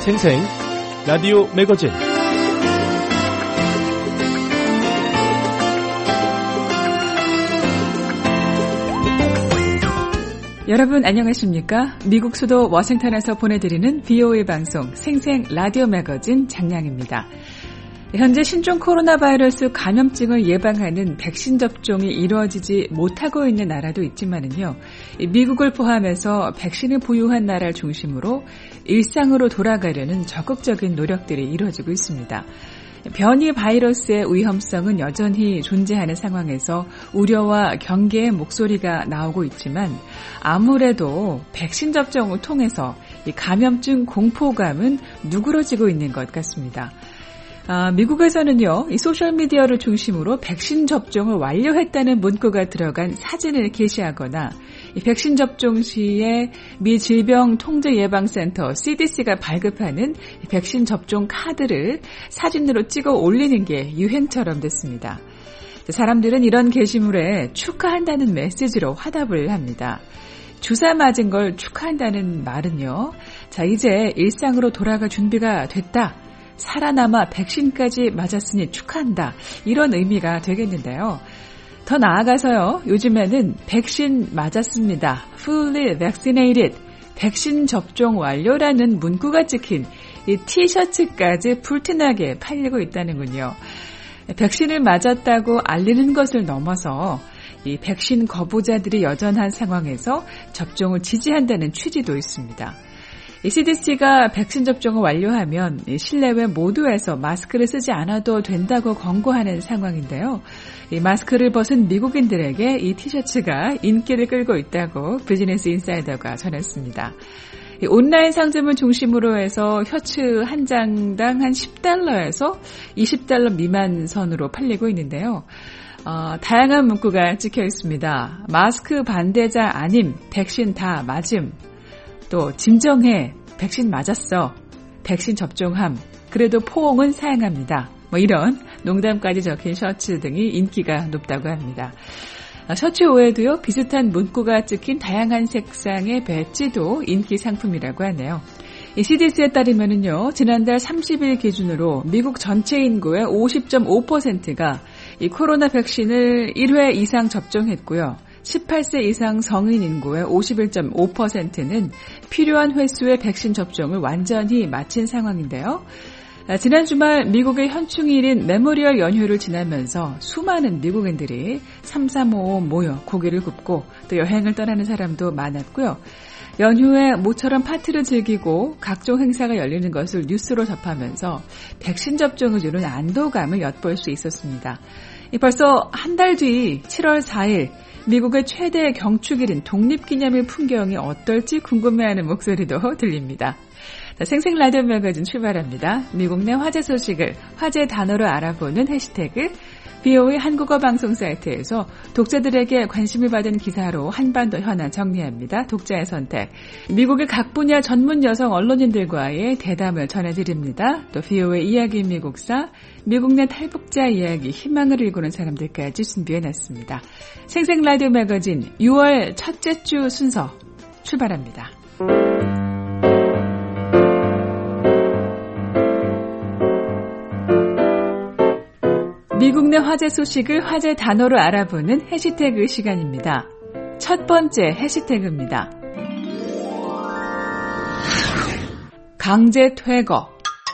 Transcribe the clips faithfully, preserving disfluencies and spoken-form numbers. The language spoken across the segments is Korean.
생생 라디오 매거진 여러분 안녕하십니까? 미국 수도 워싱턴에서 보내드리는 비오에이 방송 생생 라디오 매거진 장량입니다. 현재 신종 코로나 바이러스 감염증을 예방하는 백신 접종이 이루어지지 못하고 있는 나라도 있지만은요, 미국을 포함해서 백신을 보유한 나라를 중심으로 일상으로 돌아가려는 적극적인 노력들이 이루어지고 있습니다. 변이 바이러스의 위험성은 여전히 존재하는 상황에서 우려와 경계의 목소리가 나오고 있지만 아무래도 백신 접종을 통해서 이 감염증 공포감은 누그러지고 있는 것 같습니다. 아, 미국에서는요, 이 소셜미디어를 중심으로 백신 접종을 완료했다는 문구가 들어간 사진을 게시하거나 이 백신 접종 시에 미 질병통제예방센터 씨디씨가 발급하는 백신 접종 카드를 사진으로 찍어 올리는 게 유행처럼 됐습니다. 사람들은 이런 게시물에 축하한다는 메시지로 화답을 합니다. 주사 맞은 걸 축하한다는 말은요, 자, 이제 일상으로 돌아갈 준비가 됐다. 살아남아 백신까지 맞았으니 축하한다. 이런 의미가 되겠는데요. 더 나아가서요. 요즘에는 백신 맞았습니다. Fully vaccinated. 백신 접종 완료라는 문구가 찍힌 이 티셔츠까지 불티나게 팔리고 있다는군요. 백신을 맞았다고 알리는 것을 넘어서 이 백신 거부자들이 여전한 상황에서 접종을 지지한다는 취지도 있습니다. 이 씨디씨가 백신 접종을 완료하면 실내외 모두에서 마스크를 쓰지 않아도 된다고 권고하는 상황인데요. 이 마스크를 벗은 미국인들에게 이 티셔츠가 인기를 끌고 있다고 비즈니스 인사이더가 전했습니다. 이 온라인 상점을 중심으로 해서 셔츠 한 장당 한 십 달러에서 이십 달러 미만 선으로 팔리고 있는데요. 어, 다양한 문구가 찍혀 있습니다. 마스크 반대자 아님, 백신 다 맞음. 또 진정해, 백신 맞았어, 백신 접종함, 그래도 포옹은 사양합니다. 뭐 이런 농담까지 적힌 셔츠 등이 인기가 높다고 합니다. 셔츠 외에도요, 비슷한 문구가 찍힌 다양한 색상의 배지도 인기 상품이라고 하네요. 이 씨디씨에 따르면은요, 지난달 삼십 일 기준으로 미국 전체 인구의 오십 점 오 퍼센트가 이 코로나 백신을 일 회 이상 접종했고요. 십팔 세 이상 성인 인구의 오십일 점 오 퍼센트는 필요한 횟수의 백신 접종을 완전히 마친 상황인데요. 지난 주말 미국의 현충일인 메모리얼 연휴를 지나면서 수많은 미국인들이 삼삼오오 모여 고기를 굽고 또 여행을 떠나는 사람도 많았고요. 연휴에 모처럼 파티를 즐기고 각종 행사가 열리는 것을 뉴스로 접하면서 백신 접종을 주는 안도감을 엿볼 수 있었습니다. 벌써 한 달 뒤 칠월 사일 미국의 최대 경축일인 독립기념일 풍경이 어떨지 궁금해하는 목소리도 들립니다. 자, 생생 라디오 매거진 출발합니다. 미국 내 화제 소식을 화제 단어로 알아보는 해시태그 비오에이 한국어 방송 사이트에서 독자들에게 관심을 받은 기사로 한반도 현안 정리합니다. 독자의 선택. 미국의 각 분야 전문 여성 언론인들과의 대담을 전해드립니다. 또 비오에이 이야기 미국사, 미국 내 탈북자 이야기, 희망을 일구는 사람들까지 준비해놨습니다. 생생 라디오 매거진 유월 첫째 주 순서 출발합니다. 미국 내 화제 소식을 화제 단어로 알아보는 해시태그 시간입니다. 첫 번째 해시태그입니다. 강제 퇴거.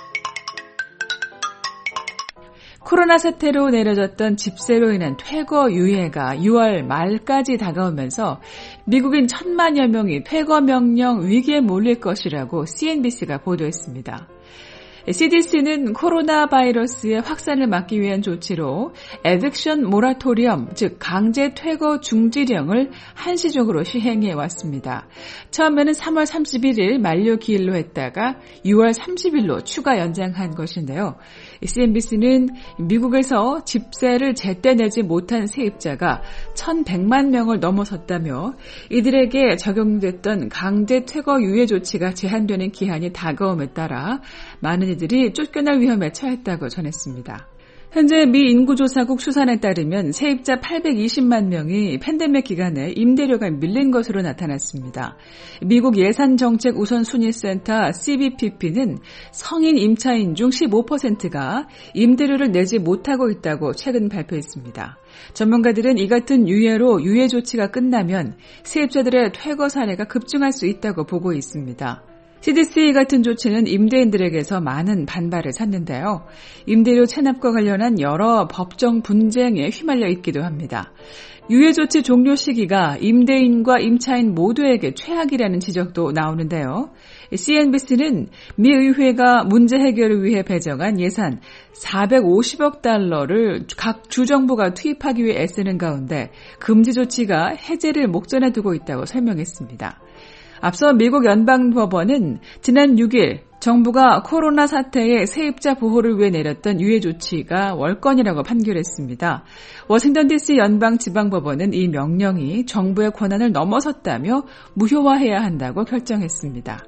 코로나 사태로 내려졌던 집세로 인한 퇴거 유예가 유월 말까지 다가오면서 미국인 천만여 명이 퇴거 명령 위기에 몰릴 것이라고 씨엔비씨가 보도했습니다. 씨디씨는 코로나 바이러스의 확산을 막기 위한 조치로 에빅션 모라토리엄, 즉 강제 퇴거 중지령을 한시적으로 시행해 왔습니다. 처음에는 삼월 삼십일일 만료 기일로 했다가 유월 삼십일로 추가 연장한 것인데요. 씨엔비씨는 미국에서 집세를 제때 내지 못한 세입자가 천백만 명을 넘어섰다며 이들에게 적용됐던 강제 퇴거 유예 조치가 제한되는 기한이 다가옴에 따라 많은 이들이 쫓겨날 위험에 처했다고 전했습니다. 현재 미 인구조사국 수산에 따르면 세입자 팔백이십만 명이 팬데믹 기간에 임대료가 밀린 것으로 나타났습니다. 미국 예산정책우선순위센터 씨비피피는 성인 임차인 중 십오 퍼센트가 임대료를 내지 못하고 있다고 최근 발표했습니다. 전문가들은 이 같은 유예로 유예 조치가 끝나면 세입자들의 퇴거 사례가 급증할 수 있다고 보고 있습니다. 씨디씨 같은 조치는 임대인들에게서 많은 반발을 샀는데요. 임대료 체납과 관련한 여러 법정 분쟁에 휘말려 있기도 합니다. 유예 조치 종료 시기가 임대인과 임차인 모두에게 최악이라는 지적도 나오는데요. 씨엔비씨는 미 의회가 문제 해결을 위해 배정한 예산 사백오십억 달러를 각 주정부가 투입하기 위해 애쓰는 가운데 금지 조치가 해제를 목전에 두고 있다고 설명했습니다. 앞서 미국 연방법원은 지난 육 일 정부가 코로나 사태의 세입자 보호를 위해 내렸던 유예 조치가 월권이라고 판결했습니다. 워싱턴 디씨 연방지방법원은 이 명령이 정부의 권한을 넘어섰다며 무효화해야 한다고 결정했습니다.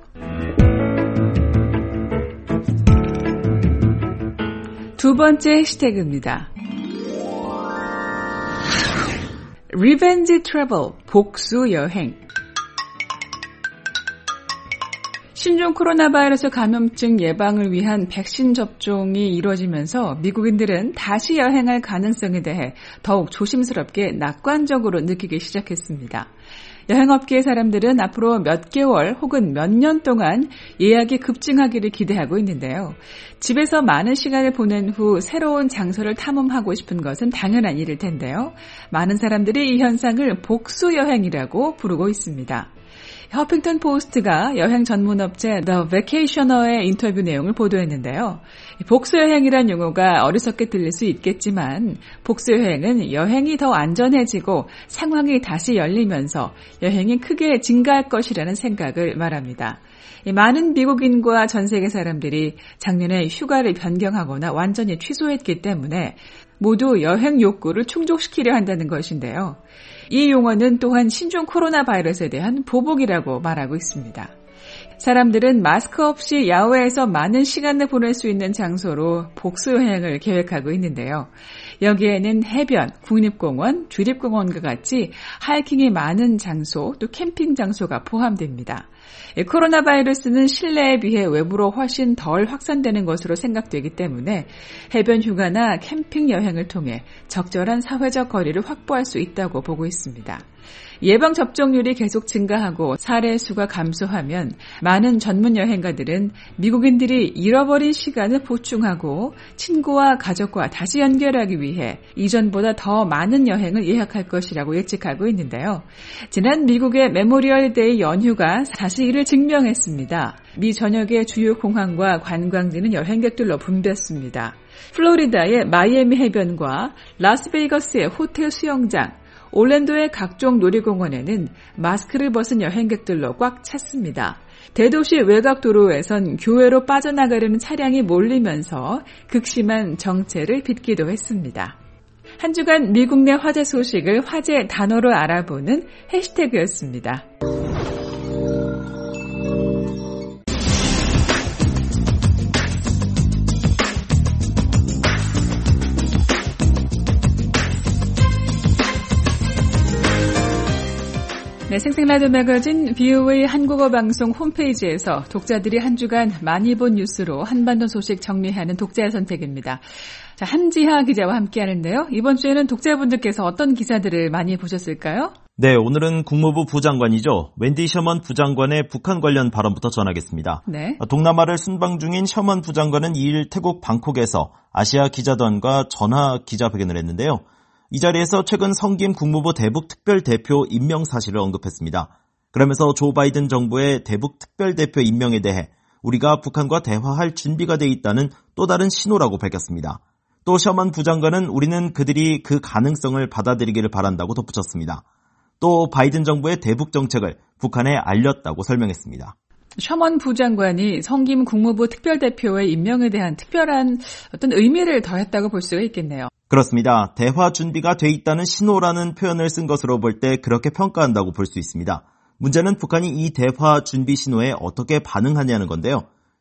두 번째 해시태그입니다. Revenge Travel, 복수 여행. 신종 코로나 바이러스 감염증 예방을 위한 백신 접종이 이루어지면서 미국인들은 다시 여행할 가능성에 대해 더욱 조심스럽게 낙관적으로 느끼기 시작했습니다. 여행업계의 사람들은 앞으로 몇 개월 혹은 몇 년 동안 예약이 급증하기를 기대하고 있는데요. 집에서 많은 시간을 보낸 후 새로운 장소를 탐험하고 싶은 것은 당연한 일일 텐데요. 많은 사람들이 이 현상을 복수 여행이라고 부르고 있습니다. 허핑턴 포스트가 여행 전문업체 The Vacationer의 인터뷰 내용을 보도했는데요. 복수여행이란 용어가 어리석게 들릴 수 있겠지만 복수여행은 여행이 더 안전해지고 상황이 다시 열리면서 여행이 크게 증가할 것이라는 생각을 말합니다. 많은 미국인과 전 세계 사람들이 작년에 휴가를 변경하거나 완전히 취소했기 때문에 모두 여행 욕구를 충족시키려 한다는 것인데요. 이 용어는 또한 신종 코로나 바이러스에 대한 보복이라고 말하고 있습니다. 사람들은 마스크 없이 야외에서 많은 시간을 보낼 수 있는 장소로 복수여행을 계획하고 있는데요. 여기에는 해변, 국립공원, 주립공원과 같이 하이킹이 많은 장소, 또 캠핑 장소가 포함됩니다. 코로나 바이러스는 실내에 비해 외부로 훨씬 덜 확산되는 것으로 생각되기 때문에 해변 휴가나 캠핑 여행을 통해 적절한 사회적 거리를 확보할 수 있다고 보고 있습니다. 예방 접종률이 계속 증가하고 사례 수가 감소하면 많은 전문 여행가들은 미국인들이 잃어버린 시간을 보충하고 친구와 가족과 다시 연결하기 위해 이전보다 더 많은 여행을 예약할 것이라고 예측하고 있는데요. 지난 미국의 메모리얼 데이 연휴가 사실 이를 증명했습니다. 미 전역의 주요 공항과 관광지는 여행객들로 붐볐습니다. 플로리다의 마이애미 해변과 라스베이거스의 호텔 수영장, 올랜도의 각종 놀이공원에는 마스크를 벗은 여행객들로 꽉 찼습니다. 대도시 외곽 도로에선 교외로 빠져나가려는 차량이 몰리면서 극심한 정체를 빚기도 했습니다. 한 주간 미국 내 화제 소식을 화제 단어로 알아보는 해시태그였습니다. 네, 생생라디오 매거진 비오에이 한국어 방송 홈페이지에서 독자들이 한 주간 많이 본 뉴스로 한반도 소식 정리하는 독자의 선택입니다. 자, 한지하 기자와 함께하는데요. 이번 주에는 독자분들께서 어떤 기사들을 많이 보셨을까요? 네, 오늘은 국무부 부장관이죠. 웬디 셔먼 부장관의 북한 관련 발언부터 전하겠습니다. 네. 동남아를 순방 중인 셔먼 부장관은 이 일 태국 방콕에서 아시아 기자단과 전화 기자회견을 했는데요. 이 자리에서 최근 성김 국무부 대북 특별대표 임명 사실을 언급했습니다. 그러면서 조 바이든 정부의 대북 특별대표 임명에 대해 우리가 북한과 대화할 준비가 돼 있다는 또 다른 신호라고 밝혔습니다. 또 셔먼 부장관은 우리는 그들이 그 가능성을 받아들이기를 바란다고 덧붙였습니다. 또 바이든 정부의 대북 정책을 북한에 알렸다고 설명했습니다. 셔먼 부장관이 성김 국무부 특별대표의 임명에 대한 특별한 어떤 의미를 더했다고 볼 수가 있겠네요. 그렇습니다. 대화 준비가 돼 있다는 신호라는 표현을 쓴 것으로 볼 때 그렇게 평가한다고 볼 수 있습니다. 문제는 북한이 이 대화 준비 신호에 어떻게 반응하냐는 건데요.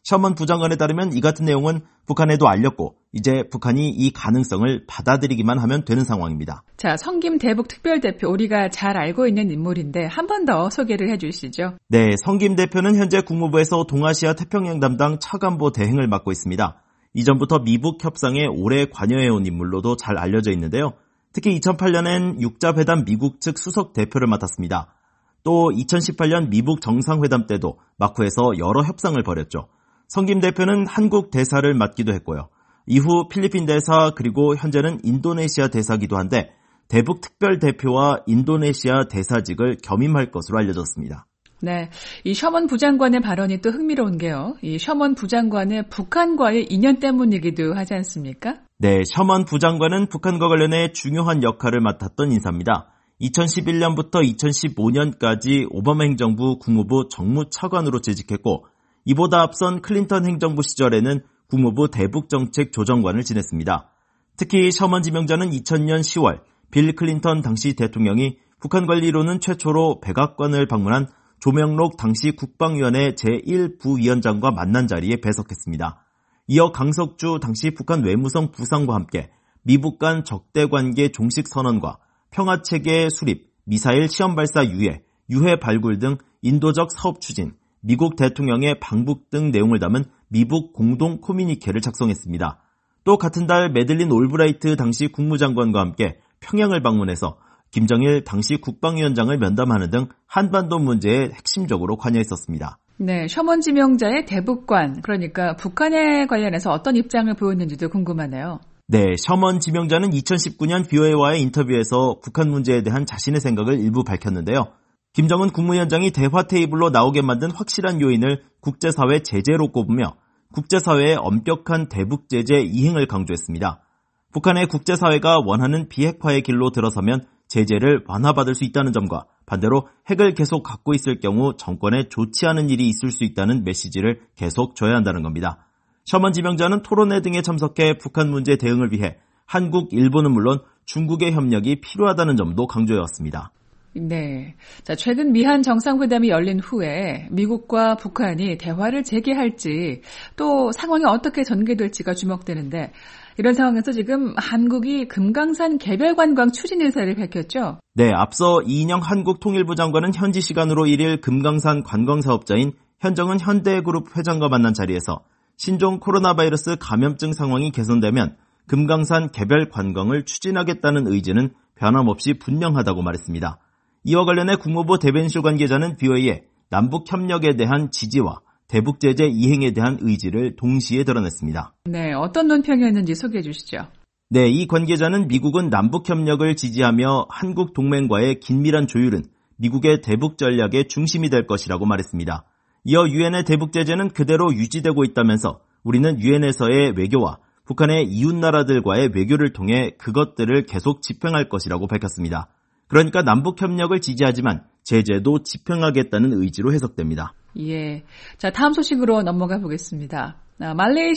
셔먼 부장관에 따르면 이 같은 내용은 북한에도 알렸고 이제 북한이 이 가능성을 받아들이기만 하면 되는 상황입니다. 자, 성김 대북 특별대표 우리가 잘 알고 있는 인물인데 한 번 더 소개를 해 주시죠. 네, 성김 대표는 현재 국무부에서 동아시아 태평양 담당 차관보 대행을 맡고 있습니다. 이전부터 미북 협상에 오래 관여해온 인물로도 잘 알려져 있는데요. 특히 이천팔 년엔 육자회담 미국 측 수석 대표를 맡았습니다. 또 이천십팔 년 미북 정상회담 때도 마쿠에서 여러 협상을 벌였죠. 성김 대표는 한국 대사를 맡기도 했고요. 이후 필리핀 대사 그리고 현재는 인도네시아 대사기도 한데 대북 특별대표와 인도네시아 대사직을 겸임할 것으로 알려졌습니다. 네, 이 셔먼 부장관의 발언이 또 흥미로운 게요. 이 셔먼 부장관의 북한과의 인연 때문이기도 하지 않습니까? 네, 셔먼 부장관은 북한과 관련해 중요한 역할을 맡았던 인사입니다. 이천십일 년부터 이천십오 년까지 오바마 행정부 국무부 정무차관으로 재직했고 이보다 앞선 클린턴 행정부 시절에는 국무부 대북정책 조정관을 지냈습니다. 특히 셔먼 지명자는 이천 년 시월 빌 클린턴 당시 대통령이 북한 관리로는 최초로 백악관을 방문한 조명록 당시 국방위원회 제일 부위원장과 만난 자리에 배석했습니다. 이어 강석주 당시 북한 외무성 부상과 함께 미북 간 적대관계 종식 선언과 평화체계 수립, 미사일 시험 발사 유예, 유해 발굴 등 인도적 사업 추진, 미국 대통령의 방북 등 내용을 담은 미북 공동 커뮤니케를 작성했습니다. 또 같은 달 매들린 올브라이트 당시 국무장관과 함께 평양을 방문해서 김정일 당시 국방위원장을 면담하는 등 한반도 문제에 핵심적으로 관여했었습니다. 네, 셔먼 지명자의 대북관, 그러니까 북한에 관련해서 어떤 입장을 보였는지도 궁금하네요. 네, 셔먼 지명자는 이천십구 년 비오에이와의 인터뷰에서 북한 문제에 대한 자신의 생각을 일부 밝혔는데요. 김정은 국무위원장이 대화 테이블로 나오게 만든 확실한 요인을 국제사회 제재로 꼽으며 국제사회의 엄격한 대북 제재 이행을 강조했습니다. 북한의 국제사회가 원하는 비핵화의 길로 들어서면 제재를 완화받을 수 있다는 점과 반대로 핵을 계속 갖고 있을 경우 정권에 좋지 않은 일이 있을 수 있다는 메시지를 계속 줘야 한다는 겁니다. 셔먼 지명자는 토론회 등에 참석해 북한 문제 대응을 위해 한국, 일본은 물론 중국의 협력이 필요하다는 점도 강조해왔습니다. 네. 자, 최근 미한 정상회담이 열린 후에 미국과 북한이 대화를 재개할지 또 상황이 어떻게 전개될지가 주목되는데 이런 상황에서 지금 한국이 금강산 개별 관광 추진 의사를 밝혔죠? 네, 앞서 이인영 한국통일부 장관은 현지 시간으로 일 일 금강산 관광사업자인 현정은 현대그룹 회장과 만난 자리에서 신종 코로나 바이러스 감염증 상황이 개선되면 금강산 개별 관광을 추진하겠다는 의지는 변함없이 분명하다고 말했습니다. 이와 관련해 국무부 대변실 관계자는 비오에이에 남북 협력에 대한 지지와 대북 제재 이행에 대한 의지를 동시에 드러냈습니다. 네, 어떤 논평이었는지 소개해 주시죠. 네, 이 관계자는 미국은 남북 협력을 지지하며 한국 동맹과의 긴밀한 조율은 미국의 대북 전략의 중심이 될 것이라고 말했습니다. 이어 유엔의 대북 제재는 그대로 유지되고 있다면서 우리는 유엔에서의 외교와 북한의 이웃나라들과의 외교를 통해 그것들을 계속 집행할 것이라고 밝혔습니다. 그러니까 남북 협력을 지지하지만 제재도 집행하겠다는 의지로 해석됩니다. 예. 자, 다음 소식으로 넘어가 보겠습니다. 아,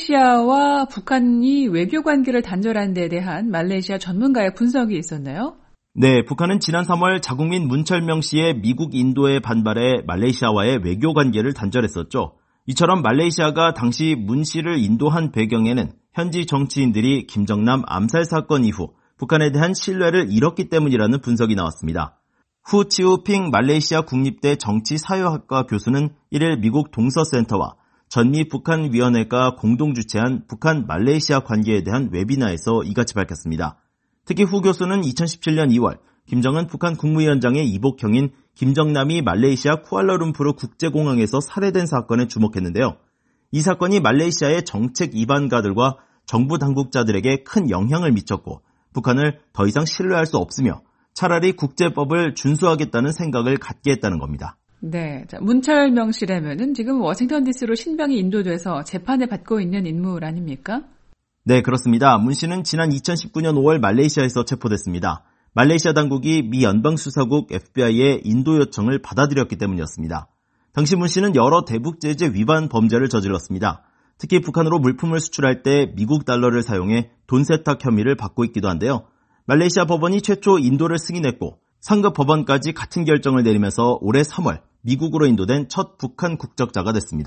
말레이시아와 북한이 외교 관계를 단절한 데 대한 말레이시아 전문가의 분석이 있었나요? 네, 북한은 지난 삼월 자국민 문철명 씨의 미국 인도에 반발해 말레이시아와의 외교 관계를 단절했었죠. 이처럼 말레이시아가 당시 문 씨를 인도한 배경에는 현지 정치인들이 김정남 암살 사건 이후 북한에 대한 신뢰를 잃었기 때문이라는 분석이 나왔습니다. 후 치우핑 말레이시아 국립대 정치사회학과 교수는 일 일 미국 동서센터와 전미 북한위원회가 공동 주최한 북한 말레이시아 관계에 대한 웨비나에서 이같이 밝혔습니다. 특히 후 교수는 이천십칠 년 이월 김정은 북한 국무위원장의 이복형인 김정남이 말레이시아 쿠알라룸푸르 국제공항에서 살해된 사건에 주목했는데요. 이 사건이 말레이시아의 정책 이반가들과 정부 당국자들에게 큰 영향을 미쳤고 북한을 더 이상 신뢰할 수 없으며 차라리 국제법을 준수하겠다는 생각을 갖게 했다는 겁니다. 네, 자, 문철명 씨라면은 지금 워싱턴 디씨로 신병이 인도돼서 재판을 받고 있는 인물 아닙니까? 네, 그렇습니다. 문 씨는 지난 이천십구 년 오월 말레이시아에서 체포됐습니다. 말레이시아 당국이 미 연방수사국 에프비아이의 인도 요청을 받아들였기 때문이었습니다. 당시 문 씨는 여러 대북 제재 위반 범죄를 저질렀습니다. 특히 북한으로 물품을 수출할 때 미국 달러를 사용해 돈 세탁 혐의를 받고 있기도 한데요. 말레이시아 법원이 최초 인도를 승인했고 상급 법원까지 같은 결정을 내리면서 올해 삼월 미국으로 인도된 첫 북한 국적자가 됐습니다.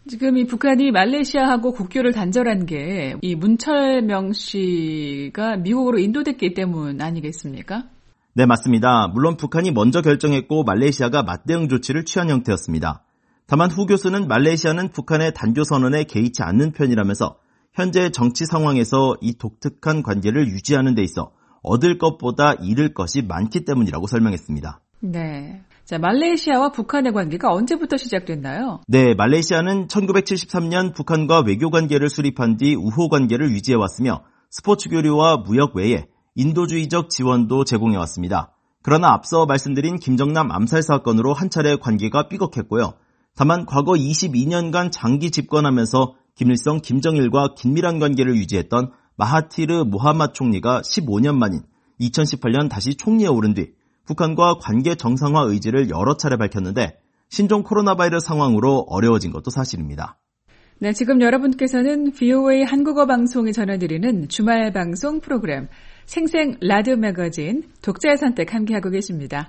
지금 이 북한이 말레이시아하고 국교를 단절한 게 이 문철명 씨가 미국으로 인도됐기 때문 아니겠습니까? 네, 맞습니다. 물론 북한이 먼저 결정했고 말레이시아가 맞대응 조치를 취한 형태였습니다. 다만 후 교수는 말레이시아는 북한의 단교 선언에 개의치 않는 편이라면서 현재 정치 상황에서 이 독특한 관계를 유지하는 데 있어 얻을 것보다 잃을 것이 많기 때문이라고 설명했습니다. 네. 자, 말레이시아와 북한의 관계가 언제부터 시작됐나요? 네, 말레이시아는 천구백칠십삼 년 북한과 외교 관계를 수립한 뒤 우호 관계를 유지해왔으며 스포츠 교류와 무역 외에 인도주의적 지원도 제공해왔습니다. 그러나 앞서 말씀드린 김정남 암살 사건으로 한 차례 관계가 삐걱했고요. 다만 과거 이십이 년간 장기 집권하면서 김일성, 김정일과 긴밀한 관계를 유지했던 마하티르 모하맛 총리가 십오 년 만인 이천십팔 년 다시 총리에 오른 뒤 북한과 관계 정상화 의지를 여러 차례 밝혔는데 신종 코로나 바이러스 상황으로 어려워진 것도 사실입니다. 네, 지금 여러분께서는 브이오에이 한국어 방송이 전해드리는 주말 방송 프로그램 생생 라디오 매거진 독자의 선택 함께하고 계십니다.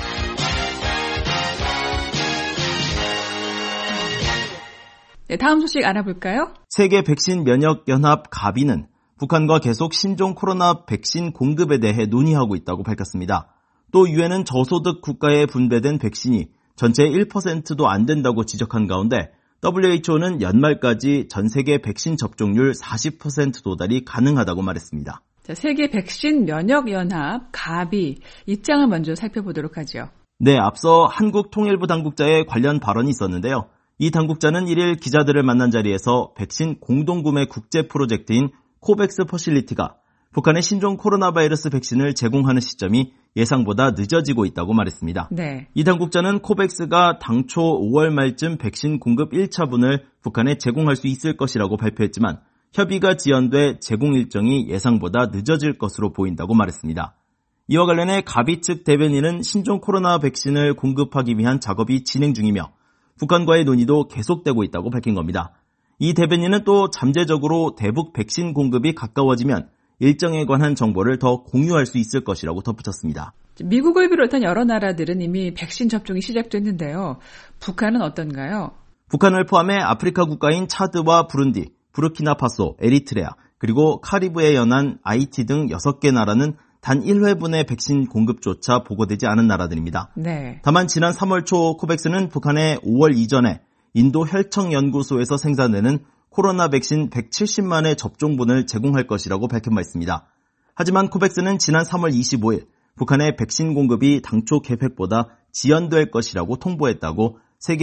네, 다음 소식 알아볼까요? 세계 백신 면역 연합 가비는 북한과 계속 신종 코로나 백신 공급에 대해 논의하고 있다고 밝혔습니다. 또 유엔은 저소득 국가에 분배된 백신이 전체의 일 퍼센트도 안 된다고 지적한 가운데 더블유에이치오는 연말까지 전 세계 백신 접종률 사십 퍼센트 도달이 가능하다고 말했습니다. 자, 세계 백신 면역 연합 가비 입장을 먼저 살펴보도록 하죠. 네, 앞서 한국통일부 당국자의 관련 발언이 있었는데요. 이 당국자는 일 일 기자들을 만난 자리에서 백신 공동구매 국제 프로젝트인 코백스 퍼실리티가 북한의 신종 코로나 바이러스 백신을 제공하는 시점이 예상보다 늦어지고 있다고 말했습니다. 네. 이 당국자는 코백스가 당초 오월 말쯤 백신 공급 일 차분을 북한에 제공할 수 있을 것이라고 발표했지만 협의가 지연돼 제공 일정이 예상보다 늦어질 것으로 보인다고 말했습니다. 이와 관련해 가비 측 대변인은 신종 코로나 백신을 공급하기 위한 작업이 진행 중이며 북한과의 논의도 계속되고 있다고 밝힌 겁니다. 이 대변인은 또 잠재적으로 대북 백신 공급이 가까워지면 일정에 관한 정보를 더 공유할 수 있을 것이라고 덧붙였습니다. 미국을 비롯한 여러 나라들은 이미 백신 접종이 시작됐는데요. 북한은 어떤가요? 북한을 포함해 아프리카 국가인 차드와 부룬디, 부르키나파소, 에리트레아, 그리고 카리브해 연안, 아이티 등 여섯 개 나라는 단 일 회분의 백신 공급조차 보고되지 않은 나라들입니다. 네. 다만 지난 삼월 초 코백스는 북한에 오월 이전에 인도 혈청연구소에서 생산되는 코로나 백신 백칠십만의 접종분을 제공할 것이라고 밝힌 바 있습니다. 하지만 코백스는 지난 삼월 이십오일 북한의 백신 공급이 당초 계획보다 지연될 것이라고 통보했다고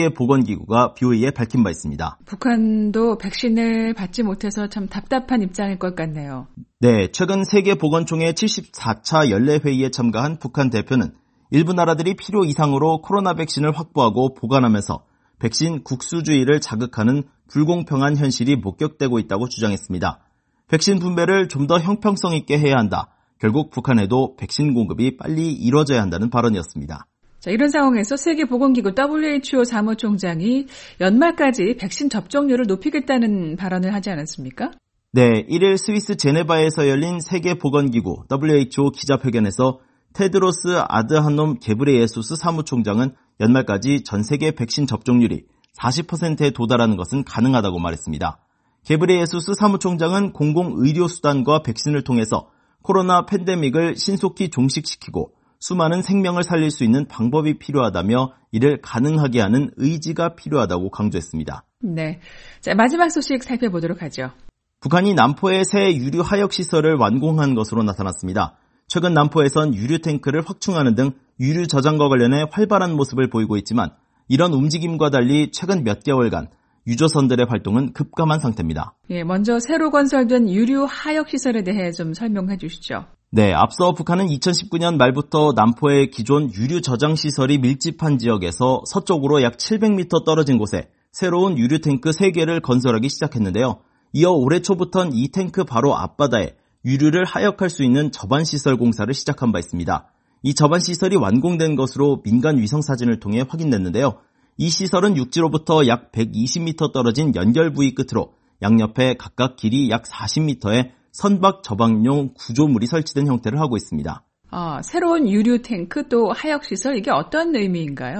세계보건기구가 브이오에이에 밝힌 바 있습니다. 북한도 백신을 받지 못해서 참 답답한 입장일 것 같네요. 네, 최근 세계보건총회 칠십사 차 연례회의에 참가한 북한 대표는 일부 나라들이 필요 이상으로 코로나 백신을 확보하고 보관하면서 백신 국수주의를 자극하는 불공평한 현실이 목격되고 있다고 주장했습니다. 백신 분배를 좀 더 형평성 있게 해야 한다. 결국 북한에도 백신 공급이 빨리 이뤄져야 한다는 발언이었습니다. 자, 이런 상황에서 세계보건기구 더블유에이치오 사무총장이 연말까지 백신 접종률을 높이겠다는 발언을 하지 않았습니까? 네, 일 일 스위스 제네바에서 열린 세계보건기구 더블유에이치오 기자회견에서 테드로스 아드하놈 게브레예수스 사무총장은 연말까지 전 세계 백신 접종률이 사십 퍼센트에 도달하는 것은 가능하다고 말했습니다. 게브레예수스 사무총장은 공공의료수단과 백신을 통해서 코로나 팬데믹을 신속히 종식시키고 수많은 생명을 살릴 수 있는 방법이 필요하다며 이를 가능하게 하는 의지가 필요하다고 강조했습니다. 네, 자, 마지막 소식 살펴보도록 하죠. 북한이 남포의 새 유류 하역 시설을 완공한 것으로 나타났습니다. 최근 남포에선 유류 탱크를 확충하는 등 유류 저장과 관련해 활발한 모습을 보이고 있지만 이런 움직임과 달리 최근 몇 개월간 유조선들의 활동은 급감한 상태입니다. 예, 먼저 새로 건설된 유류 하역 시설에 대해 좀 설명해 주시죠. 네, 앞서 북한은 이천십구 년 말부터 남포의 기존 유류 저장 시설이 밀집한 지역에서 서쪽으로 약 칠백 미터 떨어진 곳에 새로운 유류 탱크 세 개를 건설하기 시작했는데요. 이어 올해 초부터는 이 탱크 바로 앞바다에 유류를 하역할 수 있는 저반시설 공사를 시작한 바 있습니다. 이 저반시설이 완공된 것으로 민간 위성사진을 통해 확인됐는데요. 이 시설은 육지로부터 약 백이십 미터 떨어진 연결 부위 끝으로 양옆에 각각 길이 약 사십 미터의 선박 저방용 구조물이 설치된 형태를 하고 있습니다. 아, 새로운 유류 탱크 또 하역 시설 이게 어떤 의미인가요?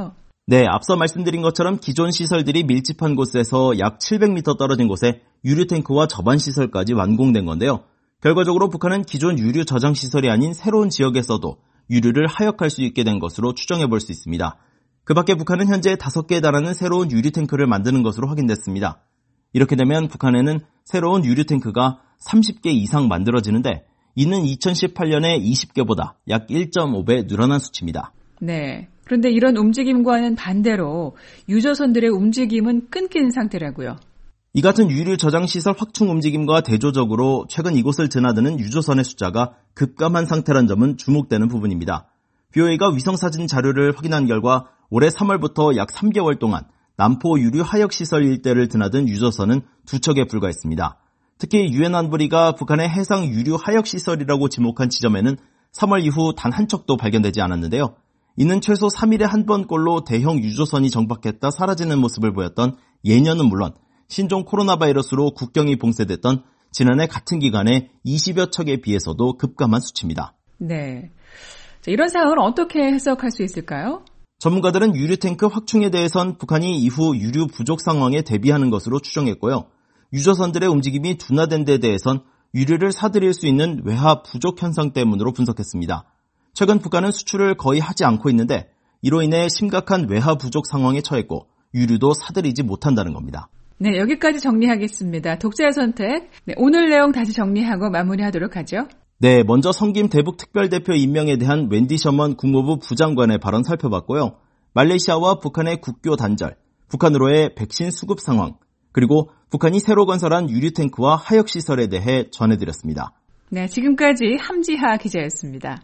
네, 앞서 말씀드린 것처럼 기존 시설들이 밀집한 곳에서 약 칠백 미터 떨어진 곳에 유류 탱크와 저반 시설까지 완공된 건데요. 결과적으로 북한은 기존 유류 저장 시설이 아닌 새로운 지역에서도 유류를 하역할 수 있게 된 것으로 추정해 볼 수 있습니다. 그 밖에 북한은 현재 다섯 개에 달하는 새로운 유류 탱크를 만드는 것으로 확인됐습니다. 이렇게 되면 북한에는 새로운 유류 탱크가 삼십 개 이상 만들어지는데 이는 이천십팔 년에 이십 개보다 약 일 점 오 배 늘어난 수치입니다. 네. 그런데 이런 움직임과는 반대로 유조선들의 움직임은 끊긴 상태라고요. 이 같은 유류 저장 시설 확충 움직임과 대조적으로 최근 이곳을 드나드는 유조선의 숫자가 급감한 상태란 점은 주목되는 부분입니다. 비오에이가 위성사진 자료를 확인한 결과 올해 삼월부터 약 삼 개월 동안 남포 유류 하역시설 일대를 드나든 유조선은 두 척에 불과했습니다. 특히 유엔 안보리가 북한의 해상 유류 하역시설이라고 지목한 지점에는 삼월 이후 단 한 척도 발견되지 않았는데요. 이는 최소 삼 일에 한 번꼴로 대형 유조선이 정박했다 사라지는 모습을 보였던 예년은 물론 신종 코로나 바이러스로 국경이 봉쇄됐던 지난해 같은 기간에 이십여 척에 비해서도 급감한 수치입니다. 네. 자, 이런 상황을 어떻게 해석할 수 있을까요? 전문가들은 유류 탱크 확충에 대해선 북한이 이후 유류 부족 상황에 대비하는 것으로 추정했고요. 유조선들의 움직임이 둔화된 데 대해선 유류를 사들일 수 있는 외화 부족 현상 때문으로 분석했습니다. 최근 북한은 수출을 거의 하지 않고 있는데 이로 인해 심각한 외화 부족 상황에 처했고 유류도 사들이지 못한다는 겁니다. 네, 여기까지 정리하겠습니다. 독자의 선택. 네, 오늘 내용 다시 정리하고 마무리하도록 하죠. 네, 먼저 성김 대북 특별대표 임명에 대한 웬디 셔먼 국무부 부장관의 발언 살펴봤고요. 말레이시아와 북한의 국교 단절, 북한으로의 백신 수급 상황, 그리고 북한이 새로 건설한 유류 탱크와 하역 시설에 대해 전해드렸습니다. 네, 지금까지 함지하 기자였습니다.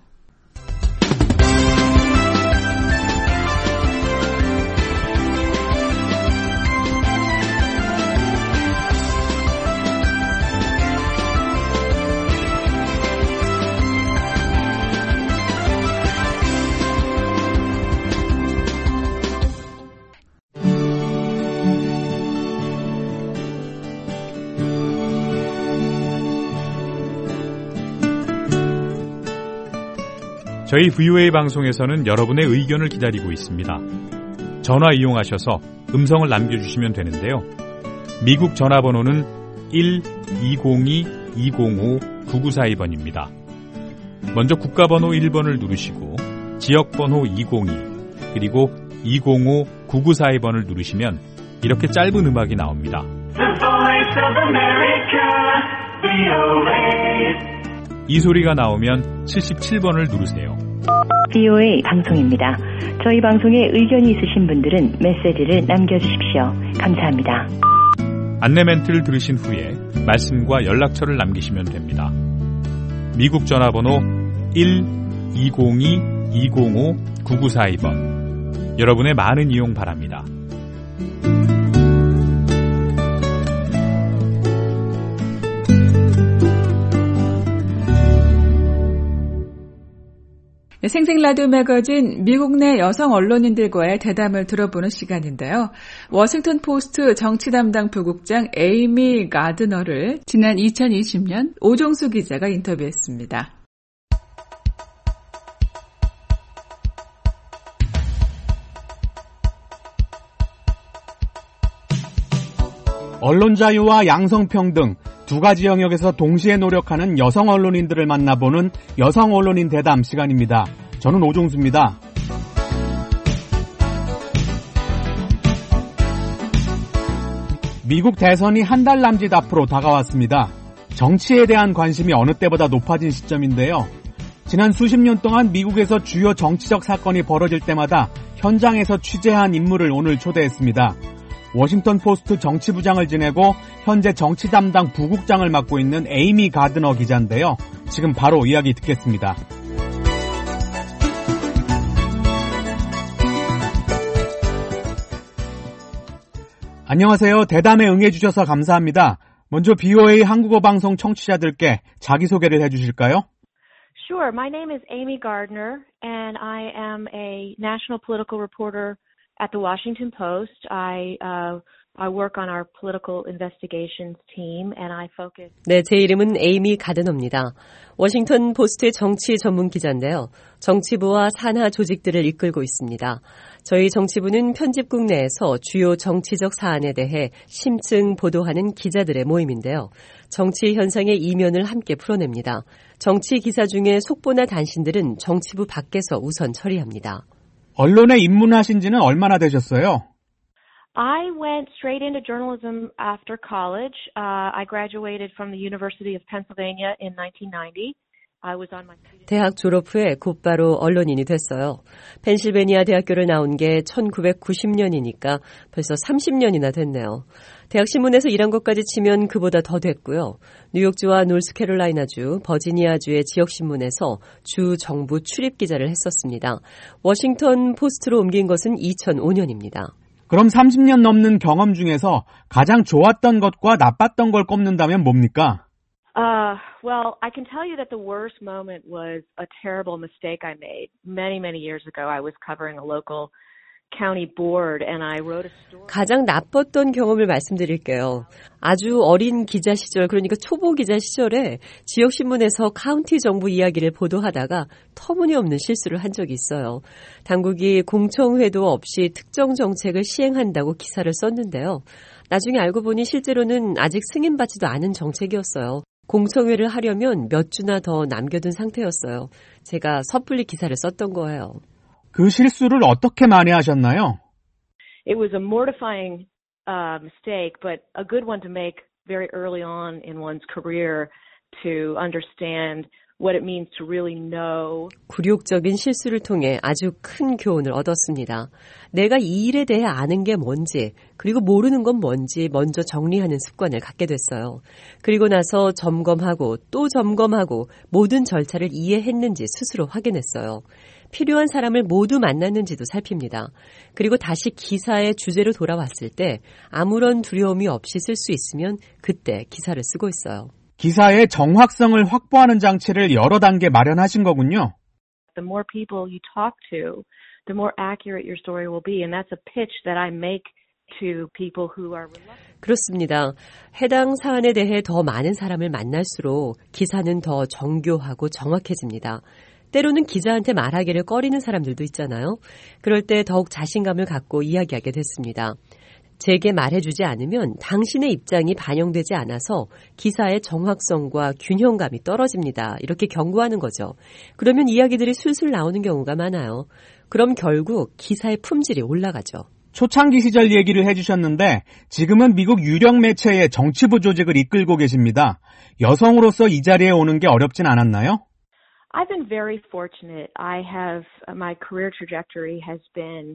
저희 브이오에이 방송에서는 여러분의 의견을 기다리고 있습니다. 전화 이용하셔서 음성을 남겨주시면 되는데요. 미국 전화번호는 일 이공이 이공오 구구사이 번입니다. 먼저 국가번호 일 번을 누르시고 지역번호 이공이 그리고 이공오 구구사이 번을 누르시면 이렇게 짧은 음악이 나옵니다. The Voice of America, 브이오에이. 이 소리가 나오면 칠십칠 번을 누르세요. 브이오에이 방송입니다. 저희 방송에 의견이 있으신 분들은 메시지를 남겨주십시오. 감사합니다. 안내 멘트를 들으신 후에 말씀과 연락처를 남기시면 됩니다. 미국 전화번호 일 이공이 이공오 구구사이 번. 여러분의 많은 이용 바랍니다. 생생 라디오 매거진 미국 내 여성 언론인들과의 대담을 들어보는 시간인데요. 워싱턴 포스트 정치 담당 부국장 에이미 가드너를 지난 이천이십 년 오종수 기자가 인터뷰했습니다. 언론 자유와 양성평등 두 가지 영역에서 동시에 노력하는 여성 언론인들을 만나보는 여성 언론인 대담 시간입니다. 저는 오종수입니다. 미국 대선이 한 달 남짓 앞으로 다가왔습니다. 정치에 대한 관심이 어느 때보다 높아진 시점인데요. 지난 수십 년 동안 미국에서 주요 정치적 사건이 벌어질 때마다 현장에서 취재한 인물을 오늘 초대했습니다. 워싱턴 포스트 정치부장을 지내고 현재 정치 담당 부국장을 맡고 있는 에이미 가드너 기자인데요. 지금 바로 이야기 듣겠습니다. 안녕하세요. 대담에 응해주셔서 감사합니다. 먼저 브이오에이 한국어 방송 청취자들께 자기소개를 해주실까요? Sure. My name is Amy Gardner, and I am a national political reporter at the Washington Post. I uh, I work on our political investigations team and I focus. 네, 제 이름은 에이미 가드너입니다. 워싱턴 포스트의 정치 전문 기자인데요. 정치부와 산하 조직들을 이끌고 있습니다. 저희 정치부는 편집국 내에서 주요 정치적 사안에 대해 심층 보도하는 기자들의 모임인데요. 정치 현상의 이면을 함께 풀어냅니다. 정치 기사 중에 속보나 단신들은 정치부 밖에서 우선 처리합니다. 언론에 입문하신 지는 얼마나 되셨어요? I went straight into journalism after college. Uh, I graduated from the University of Pennsylvania in nineteen ninety. I was on my 대학 졸업 후에 곧바로 언론인이 됐어요. 펜실베니아 대학교를 나온 게 천구백구십 년이니까 벌써 삼십 년이나 됐네요. 대학 신문에서 일한 것까지 치면 그보다 더 됐고요. 뉴욕주와 노스캐롤라이나주, 버지니아주의 지역신문에서 주 정부 출입 기자를 했었습니다. 워싱턴 포스트로 옮긴 것은 이천오 년입니다. 그럼 삼십 년 넘는 경험 중에서 가장 좋았던 것과 나빴던 걸 꼽는다면 뭡니까? Uh, well, I can tell you that the worst moment was a terrible mistake I made many, many years ago. I was covering a local county board and I wrote a story. 가장 나빴던 경험을 말씀드릴게요. 아주 어린 기자 시절, 그러니까 초보 기자 시절에 지역신문에서 카운티 정부 이야기를 보도하다가 터무니없는 실수를 한 적이 있어요. 당국이 공청회도 없이 특정 정책을 시행한다고 기사를 썼는데요. 나중에 알고 보니 실제로는 아직 승인받지도 않은 정책이었어요. 공청회를 하려면 몇 주나 더 남겨둔 상태였어요. 제가 섣불리 기사를 썼던 거예요. 그 실수를 어떻게 만회하셨나요? It was a mortifying uh, mistake, but a good one to make very early on in one's career to understand what it means to really know. 굴욕적인 실수를 통해 아주 큰 교훈을 얻었습니다. 내가 이 일에 대해 아는 게 뭔지, 그리고 모르는 건 뭔지 먼저 정리하는 습관을 갖게 됐어요. 그리고 나서 점검하고 또 점검하고 모든 절차를 이해했는지 스스로 확인했어요. 필요한 사람을 모두 만났는지도 살핍니다. 그리고 다시 기사의 주제로 돌아왔을 때 아무런 두려움이 없이 쓸 수 있으면 그때 기사를 쓰고 있어요. 기사의 정확성을 확보하는 장치를 여러 단계 마련하신 거군요. The more people you talk to, the more accurate your story will be. And that's a pitch that I make to people who are reluctant. 그렇습니다. 해당 사안에 대해 더 많은 사람을 만날수록 기사는 더 정교하고 정확해집니다. 때로는 기자한테 말하기를 꺼리는 사람들도 있잖아요. 그럴 때 더욱 자신감을 갖고 이야기하게 됐습니다. 제게 말해주지 않으면 당신의 입장이 반영되지 않아서 기사의 정확성과 균형감이 떨어집니다. 이렇게 경고하는 거죠. 그러면 이야기들이 술술 나오는 경우가 많아요. 그럼 결국 기사의 품질이 올라가죠. 초창기 시절 얘기를 해주셨는데 지금은 미국 유력 매체의 정치부 조직을 이끌고 계십니다. 여성으로서 이 자리에 오는 게 어렵진 않았나요? I've been very fortunate. I have, my career trajectory has been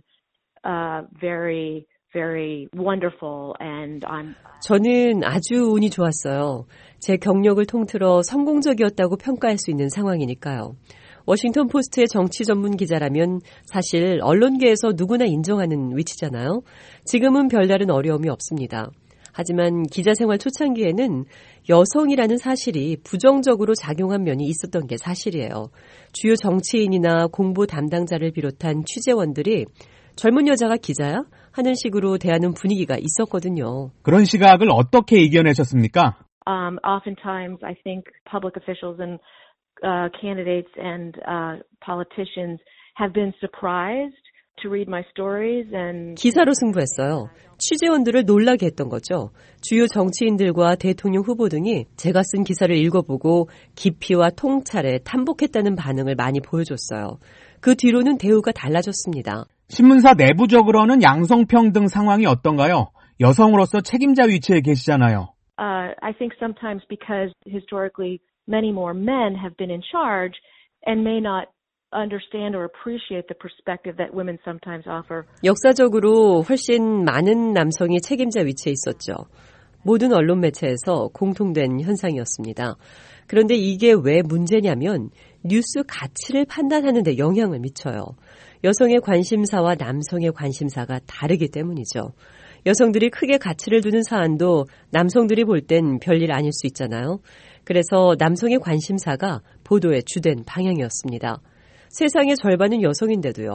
uh, very very wonderful and I'm 저는 아주 운이 좋았어요. 제 경력을 통틀어 성공적이었다고 평가할 수 있는 상황이니까요. 워싱턴 포스트의 정치 전문 기자라면 사실 언론계에서 누구나 인정하는 위치잖아요. 지금은 별다른 어려움이 없습니다. 하지만 기자 생활 초창기에는 여성이라는 사실이 부정적으로 작용한 면이 있었던 게 사실이에요. 주요 정치인이나 공보 담당자를 비롯한 취재원들이 젊은 여자가 기자야? 하는 식으로 대하는 분위기가 있었거든요. 그런 시각을 어떻게 이겨내셨습니까? Um, oftentimes, I think public officials and uh, candidates and uh, politicians have been surprised to read my stories and 기사로 승부했어요. 취재원들을 놀라게 했던 거죠. 주요 정치인들과 대통령 후보 등이 제가 쓴 기사를 읽어보고 깊이와 통찰에 탐복했다는 반응을 많이 보여줬어요. 그 뒤로는 대우가 달라졌습니다. 신문사 내부적으로는 양성평등 상황이 어떤가요? 여성으로서 책임자 위치에 계시잖아요. Uh, I think sometimes because historically many more men have been in charge and may not understand or appreciate the perspective that women sometimes offer. 역사적으로 훨씬 많은 남성이 책임자 위치에 있었죠. 모든 언론 매체에서 공통된 현상이었습니다. 그런데 이게 왜 문제냐면 뉴스 가치를 판단하는 데 영향을 미쳐요. 여성의 관심사와 남성의 관심사가 다르기 때문이죠. 여성들이 크게 가치를 두는 사안도 남성들이 볼 땐 별일 아닐 수 있잖아요. 그래서 남성의 관심사가 보도의 주된 방향이었습니다. 세상의 절반은 여성인데도요.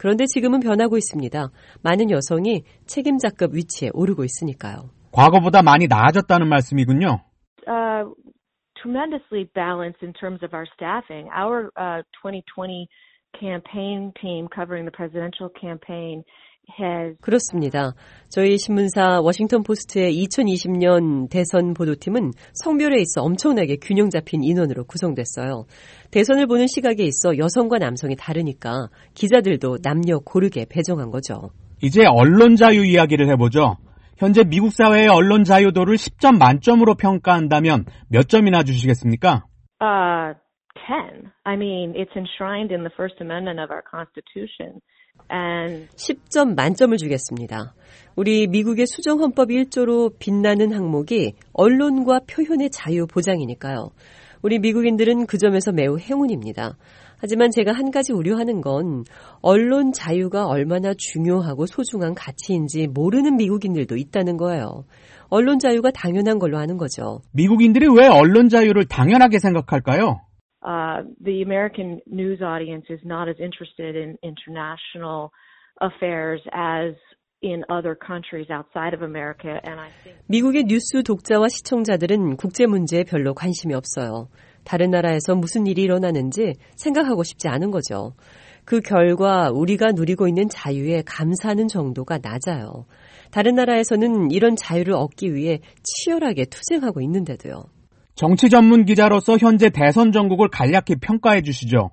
그런데 지금은 변하고 있습니다. 많은 여성이 책임자급 위치에 오르고 있으니까요. 과거보다 많이 나아졌다는 말씀이군요. Uh, tremendously balanced in terms of our staffing. Our uh, twenty twenty campaign team covering the presidential campaign has 그렇습니다. 저희 신문사 워싱턴 포스트의 이천이십 년 대선 보도팀은 성별에 있어 엄청나게 균형 잡힌 인원으로 구성됐어요. 대선을 보는 시각에 있어 여성과 남성이 다르니까 기자들도 남녀 고르게 배정한 거죠. 이제 언론 자유 이야기를 해보죠. 현재 미국 사회의 언론 자유도를 십 점 만점으로 평가한다면 몇 점이나 주시겠습니까? uh, ten. I mean, it's enshrined in the First Amendment of our Constitution. And 십 점 만점을 주겠습니다. 우리 미국의 수정헌법 일 조로 빛나는 항목이 언론과 표현의 자유 보장이니까요. 우리 미국인들은 그 점에서 매우 행운입니다. 하지만 제가 한 가지 우려하는 건 언론 자유가 얼마나 중요하고 소중한 가치인지 모르는 미국인들도 있다는 거예요. 언론 자유가 당연한 걸로 하는 거죠. 미국인들이 왜 언론 자유를 당연하게 생각할까요? Uh, the American news audience is not as interested in international affairs as in other countries outside of America, and I think 미국의 뉴스 독자와 시청자들은 국제 문제에 별로 관심이 없어요. 다른 나라에서 무슨 일이 일어나는지 생각하고 싶지 않은 거죠. 그 결과 우리가 누리고 있는 자유에 감사하는 정도가 낮아요. 다른 나라에서는 이런 자유를 얻기 위해 치열하게 투쟁하고 있는데도요. 정치 전문 기자로서 현재 대선 전국을 간략히 평가해 주시죠.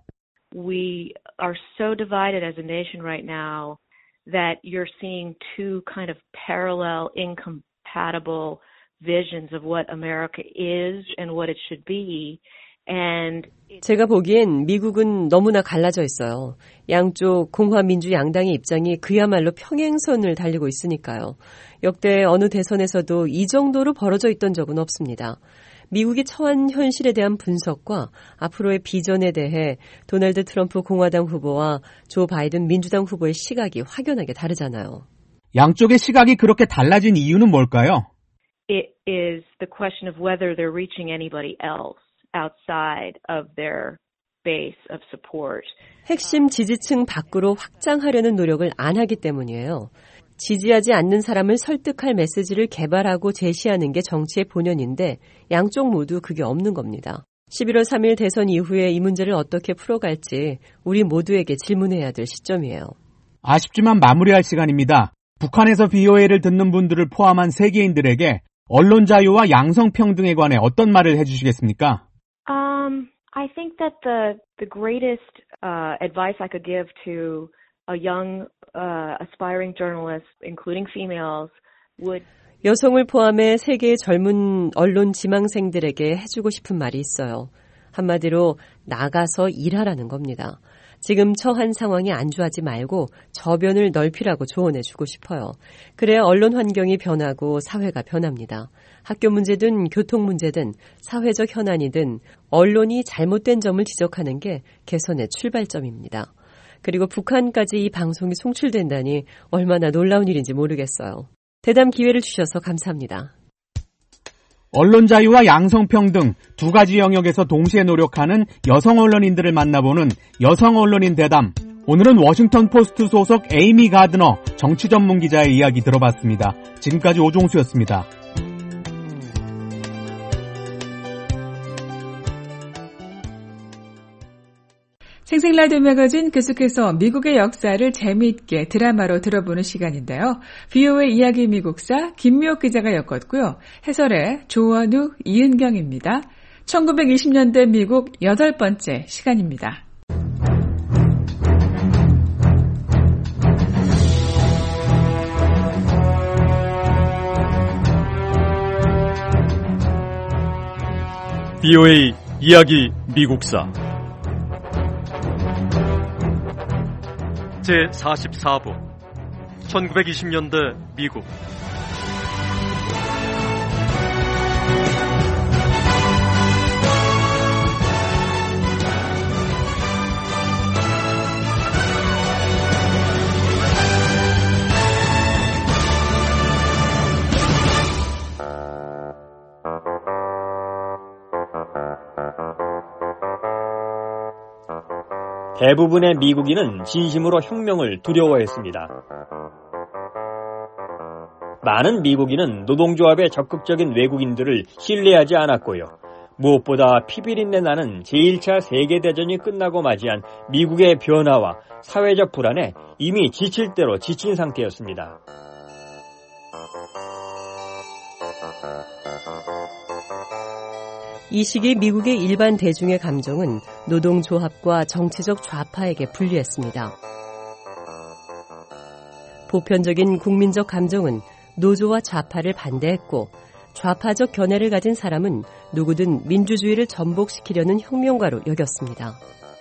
we are so divided as a nation right now that you're seeing two kind of parallel, incompatible visions of what America is and what it should be. And 제가 보기엔 미국은 너무나 갈라져 있어요. 양쪽 공화민주 양당의 입장이 그야말로 평행선을 달리고 있으니까요. 역대 어느 대선에서도 이 정도로 벌어져 있던 적은 없습니다. 미국이 처한 현실에 대한 분석과 앞으로의 비전에 대해 도널드 트럼프 공화당 후보와 조 바이든 민주당 후보의 시각이 확연하게 다르잖아요. 양쪽의 시각이 그렇게 달라진 이유는 뭘까요? it is the question of whether they're reaching anybody else outside of their base of support. 핵심 지지층 밖으로 확장하려는 노력을 안 하기 때문이에요. 지지하지 않는 사람을 설득할 메시지를 개발하고 제시하는 게 정치의 본연인데 양쪽 모두 그게 없는 겁니다. 십일월 삼일 대선 이후에 이 문제를 어떻게 풀어갈지 우리 모두에게 질문해야 될 시점이에요. 아쉽지만 마무리할 시간입니다. 북한에서 비오에이를 듣는 분들을 포함한 세계인들에게 언론 자유와 양성평등에 관해 어떤 말을 해주시겠습니까? Um, I think that the the greatest uh, advice I could give to a young uh, aspiring journalist, including females, would 여성을 포함해 세계의 젊은 언론 지망생들에게 해주고 싶은 말이 있어요. 한마디로 나가서 일하라는 겁니다. 지금 처한 상황에 안주하지 말고 저변을 넓히라고 조언해주고 싶어요. 그래야 언론 환경이 변하고 사회가 변합니다. 학교 문제든 교통 문제든 사회적 현안이든 언론이 잘못된 점을 지적하는 게 개선의 출발점입니다. 그리고 북한까지 이 방송이 송출된다니 얼마나 놀라운 일인지 모르겠어요. 대담 기회를 주셔서 감사합니다. 언론 자유와 양성평등 두 가지 영역에서 동시에 노력하는 여성 언론인들을 만나보는 여성 언론인 대담. 오늘은 워싱턴 포스트 소속 에이미 가드너 정치 전문 기자의 이야기 들어봤습니다. 지금까지 오종수였습니다. 생생라디오 매거진 계속해서 미국의 역사를 재미있게 드라마로 들어보는 시간인데요. 비오에이 이야기 미국사 김미옥 기자가 엮었고요. 해설의 조원우, 이은경입니다. 천구백이십 년대 미국 여덟 번째 시간입니다. 비오에이 이야기 미국사 제사십사부 천구백이십 년대 미국 대부분의 미국인은 진심으로 혁명을 두려워했습니다. 많은 미국인은 노동조합의 적극적인 외국인들을 신뢰하지 않았고요. 무엇보다 피비린내 나는 제일 차 세계대전이 끝나고 맞이한 미국의 변화와 사회적 불안에 이미 지칠 대로 지친 상태였습니다. 이 시기 미국의 일반 대중의 감정은 노동조합과 정치적 좌파에게 분리했습니다. 보편적인 국민적 감정은 노조와 좌파를 반대했고 좌파적 견해를 가진 사람은 누구든 민주주의를 전복시키려는 혁명가로 여겼습니다.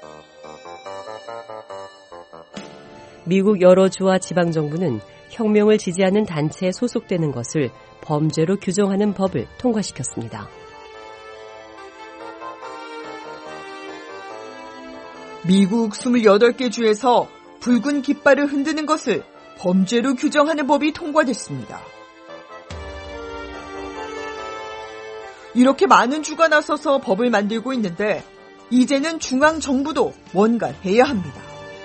미국 여러 주와 지방정부는 혁명을 지지하는 단체에 소속되는 것을 범죄로 규정하는 법을 통과시켰습니다. 미국 이십팔 개 주에서 붉은 깃발을 흔드는 것을 범죄로 규정하는 법이 통과됐습니다. 이렇게 많은 주가 나서서 법을 만들고 있는데 이제는 중앙정부도 뭔가 해야 합니다.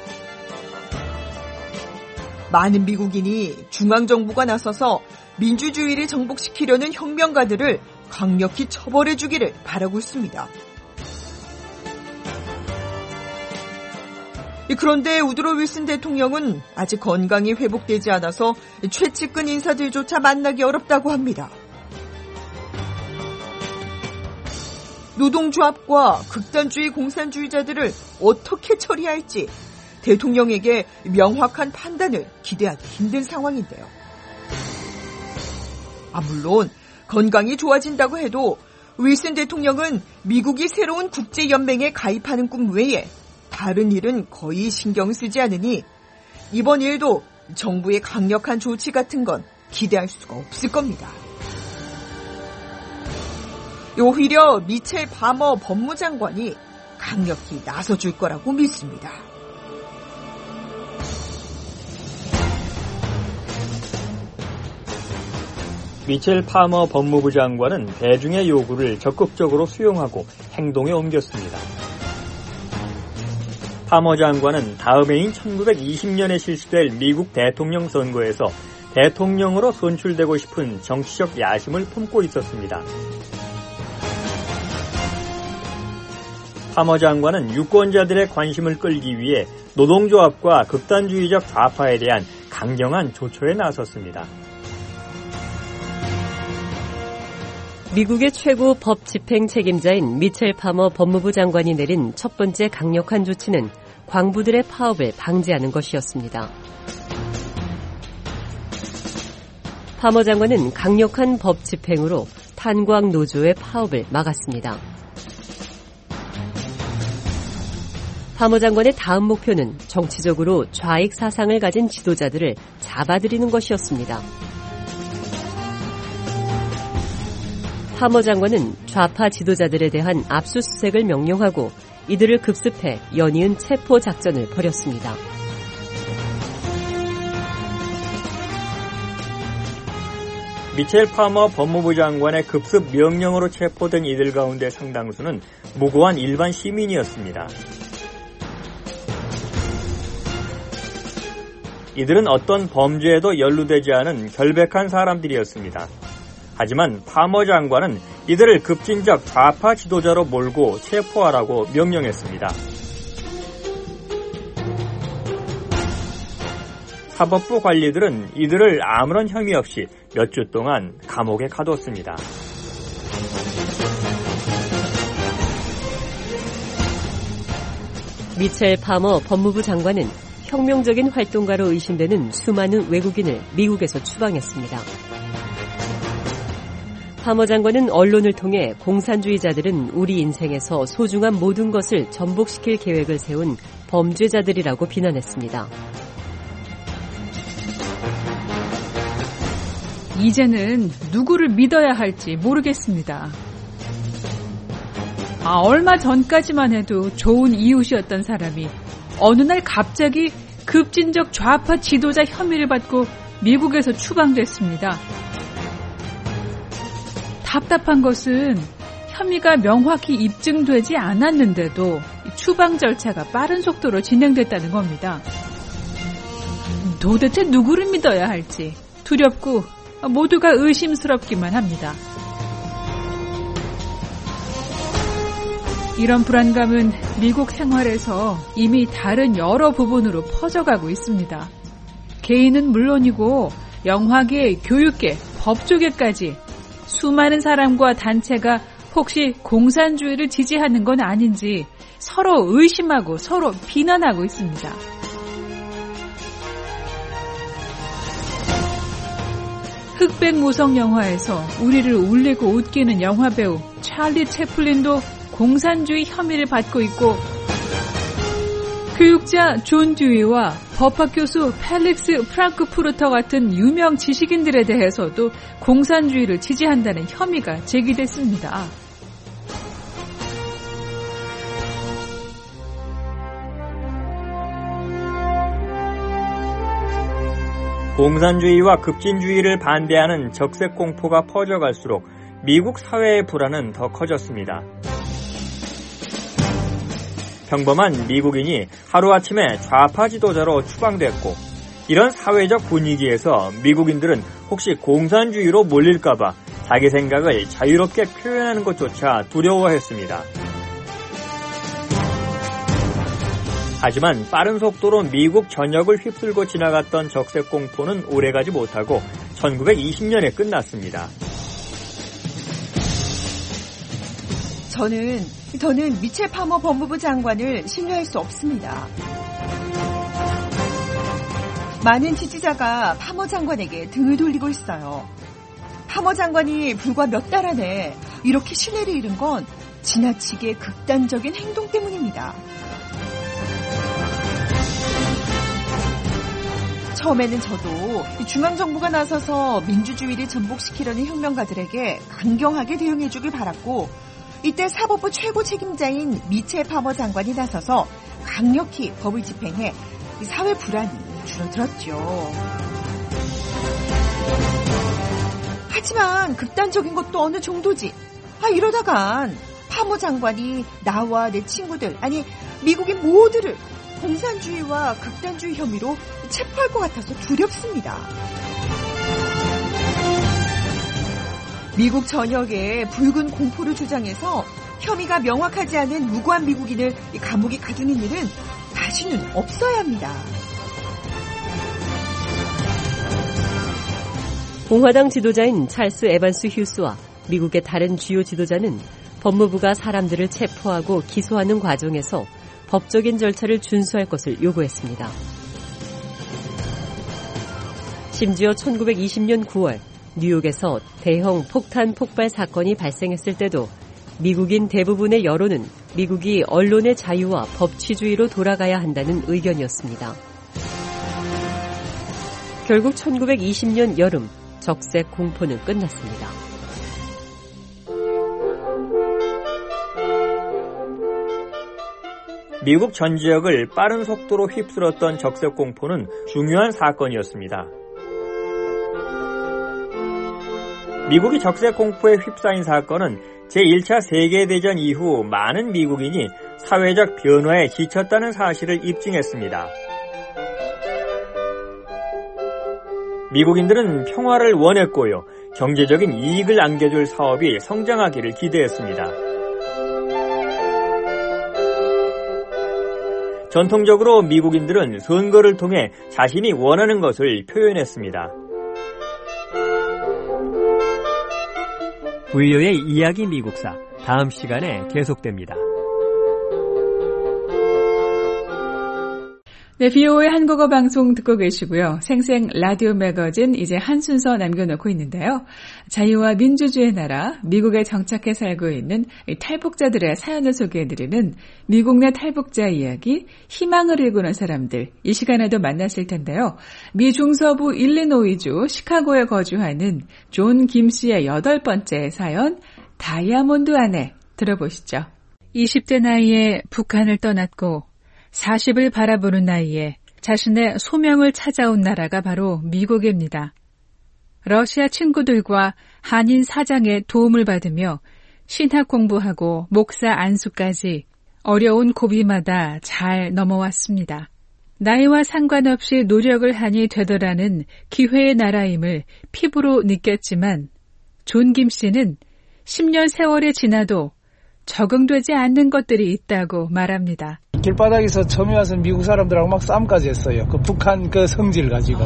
많은 미국인이 중앙정부가 나서서 민주주의를 정복시키려는 혁명가들을 강력히 처벌해 주기를 바라고 있습니다. 그런데 우드로 윌슨 대통령은 아직 건강이 회복되지 않아서 최측근 인사들조차 만나기 어렵다고 합니다. 노동조합과 극단주의 공산주의자들을 어떻게 처리할지 대통령에게 명확한 판단을 기대하기 힘든 상황인데요. 아, 물론 건강이 좋아진다고 해도 윌슨 대통령은 미국이 새로운 국제연맹에 가입하는 꿈 외에 다른 일은 거의 신경 쓰지 않으니 이번 일도 정부의 강력한 조치 같은 건 기대할 수가 없을 겁니다. 오히려 미첼 파머 법무장관이 강력히 나서줄 거라고 믿습니다. 미첼 파머 법무부 장관은 대중의 요구를 적극적으로 수용하고 행동에 옮겼습니다. 파머 장관은 다음 해인 천구백이십 년에 실시될 미국 대통령 선거에서 대통령으로 선출되고 싶은 정치적 야심을 품고 있었습니다. 파머 장관은 유권자들의 관심을 끌기 위해 노동조합과 극단주의적 좌파에 대한 강경한 조처에 나섰습니다. 미국의 최고 법 집행 책임자인 미첼 파머 법무부 장관이 내린 첫 번째 강력한 조치는 광부들의 파업을 방지하는 것이었습니다. 파머 장관은 강력한 법 집행으로 탄광 노조의 파업을 막았습니다. 파머 장관의 다음 목표는 정치적으로 좌익 사상을 가진 지도자들을 잡아들이는 것이었습니다. 파머 장관은 좌파 지도자들에 대한 압수수색을 명령하고 이들을 급습해 연이은 체포 작전을 벌였습니다. 미첼 파머 법무부 장관의 급습 명령으로 체포된 이들 가운데 상당수는 무고한 일반 시민이었습니다. 이들은 어떤 범죄에도 연루되지 않은 결백한 사람들이었습니다. 하지만 파머 장관은 이들을 급진적 좌파 지도자로 몰고 체포하라고 명령했습니다. 사법부 관리들은 이들을 아무런 혐의 없이 몇 주 동안 감옥에 가뒀습니다. 미첼 파머 법무부 장관은 혁명적인 활동가로 의심되는 수많은 외국인을 미국에서 추방했습니다. 파머 장관은 언론을 통해 공산주의자들은 우리 인생에서 소중한 모든 것을 전복시킬 계획을 세운 범죄자들이라고 비난했습니다. 이제는 누구를 믿어야 할지 모르겠습니다. 아, 얼마 전까지만 해도 좋은 이웃이었던 사람이 어느 날 갑자기 급진적 좌파 지도자 혐의를 받고 미국에서 추방됐습니다. 답답한 것은 혐의가 명확히 입증되지 않았는데도 추방 절차가 빠른 속도로 진행됐다는 겁니다. 도대체 누구를 믿어야 할지 두렵고 모두가 의심스럽기만 합니다. 이런 불안감은 미국 생활에서 이미 다른 여러 부분으로 퍼져가고 있습니다. 개인은 물론이고 영화계, 교육계, 법조계까지 수많은 사람과 단체가 혹시 공산주의를 지지하는 건 아닌지 서로 의심하고 서로 비난하고 있습니다. 흑백 무성 영화에서 우리를 울리고 웃기는 영화배우 찰리 채플린도 공산주의 혐의를 받고 있고, 교육자 존 듀이와 법학 교수 펠릭스 프랑크푸르터 같은 유명 지식인들에 대해서도 공산주의를 지지한다는 혐의가 제기됐습니다. 공산주의와 급진주의를 반대하는 적색 공포가 퍼져갈수록 미국 사회의 불안은 더 커졌습니다. 평범한 미국인이 하루아침에 좌파 지도자로 추방됐고, 이런 사회적 분위기에서 미국인들은 혹시 공산주의로 몰릴까봐 자기 생각을 자유롭게 표현하는 것조차 두려워했습니다. 하지만 빠른 속도로 미국 전역을 휩쓸고 지나갔던 적색 공포는 오래가지 못하고 천구백이십 년에 끝났습니다. 저는, 저는 미첼 파머 법무부 장관을 신뢰할 수 없습니다. 많은 지지자가 파머 장관에게 등을 돌리고 있어요. 파머 장관이 불과 몇 달 안에 이렇게 신뢰를 잃은 건 지나치게 극단적인 행동 때문입니다. 처음에는 저도 중앙정부가 나서서 민주주의를 전복시키려는 혁명가들에게 강경하게 대응해주길 바랐고, 이때 사법부 최고 책임자인 미첼 파머 장관이 나서서 강력히 법을 집행해 사회 불안이 줄어들었죠. 하지만 극단적인 것도 어느 정도지. 아, 이러다간 파머 장관이 나와 내 친구들, 아니 미국인 모두를 공산주의와 극단주의 혐의로 체포할 것 같아서 두렵습니다. 미국 전역에 붉은 공포를 주장해서 혐의가 명확하지 않은 무고한 미국인을 감옥에 가두는 일은 다시는 없어야 합니다. 공화당 지도자인 찰스 에반스 휴스와 미국의 다른 주요 지도자는 법무부가 사람들을 체포하고 기소하는 과정에서 법적인 절차를 준수할 것을 요구했습니다. 심지어 천구백이십 년 구월 뉴욕에서 대형 폭탄 폭발 사건이 발생했을 때도 미국인 대부분의 여론은 미국이 언론의 자유와 법치주의로 돌아가야 한다는 의견이었습니다. 결국 천구백이십 년 여름 적색 공포는 끝났습니다. 미국 전 지역을 빠른 속도로 휩쓸었던 적색 공포는 중요한 사건이었습니다. 미국이 적색 공포에 휩싸인 사건은 제일 차 세계대전 이후 많은 미국인이 사회적 변화에 지쳤다는 사실을 입증했습니다. 미국인들은 평화를 원했고요, 경제적인 이익을 안겨줄 사업이 성장하기를 기대했습니다. 전통적으로 미국인들은 선거를 통해 자신이 원하는 것을 표현했습니다. 브이오에이 이야기 미국사, 다음 시간에 계속됩니다. 네, 비오에이 한국어 방송 듣고 계시고요. 생생 라디오 매거진 이제 한 순서 남겨놓고 있는데요. 자유와 민주주의 나라, 미국에 정착해 살고 있는 탈북자들의 사연을 소개해드리는 미국 내 탈북자 이야기, 희망을 일구는 사람들, 이 시간에도 만났을 텐데요. 미 중서부 일리노이주 시카고에 거주하는 존 김 씨의 여덟 번째 사연, 다이아몬드 아내 들어보시죠. 이십 대 나이에 북한을 떠났고 사십을 바라보는 나이에 자신의 소명을 찾아온 나라가 바로 미국입니다. 러시아 친구들과 한인 사장의 도움을 받으며 신학 공부하고 목사 안수까지 어려운 고비마다 잘 넘어왔습니다. 나이와 상관없이 노력을 하니 되더라는 기회의 나라임을 피부로 느꼈지만 존 김 씨는 십 년 세월이 지나도 적응되지 않는 것들이 있다고 말합니다. 길바닥에서 처음에 와서 미국 사람들하고 막 싸움까지 했어요. 그 북한 그 성질 가지고.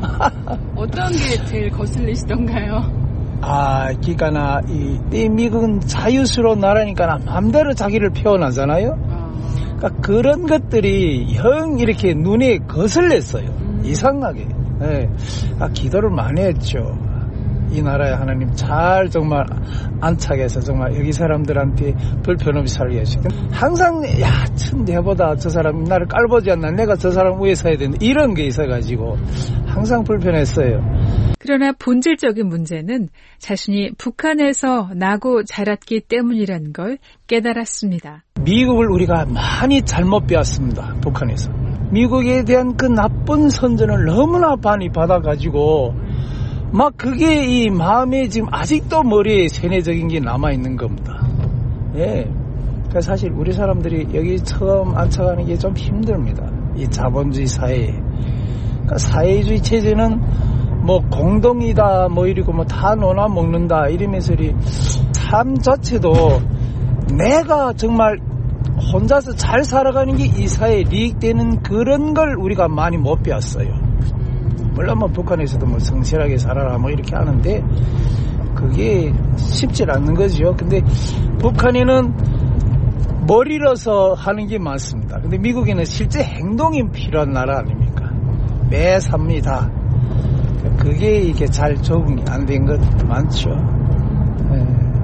어떤 게 제일 거슬리시던가요? 아, 그러니까 이, 이 미국은 자유스러운 나라니까 마음대로 자기를 표현하잖아요. 그러니까 그런 것들이 영 이렇게 눈에 거슬렸어요. 음. 이상하게. 네. 아, 기도를 많이 했죠. 이 나라의 하나님 잘 정말 안착 해서 정말 여기 사람들한테 불편 없이 살게 하시고 항상 야, 참 내보다 저 사람이 나를 깔보지 않나 내가 저 사람 위에 서야 된다 이런 게 있어가지고 항상 불편했어요. 그러나 본질적인 문제는 자신이 북한에서 나고 자랐기 때문이라는 걸 깨달았습니다. 미국을 우리가 많이 잘못 배웠습니다. 북한에서. 미국에 대한 그 나쁜 선전을 너무나 많이 받아가지고 막 그게 이 마음에 지금 아직도 머리에 세뇌적인 게 남아있는 겁니다. 예. 그러니까 사실 우리 사람들이 여기 처음 안착하는 게 좀 힘듭니다. 이 자본주의 사회에. 그러니까 사회주의 체제는 뭐 공동이다 뭐 이러고 뭐 다 논아 먹는다 이러면서 삶 자체도 내가 정말 혼자서 잘 살아가는 게 이 사회에 이익되는 그런 걸 우리가 많이 못 배웠어요. 물론 뭐 북한에서도 뭐 성실하게 살아라 뭐 이렇게 하는데 그게 쉽지 않는 거죠. 근데 북한에는 머리로서 하는 게 많습니다. 근데 미국에는 실제 행동이 필요한 나라 아닙니까? 매 삽니다. 그게 이게 잘 적응이 안 된 것 많죠. 네.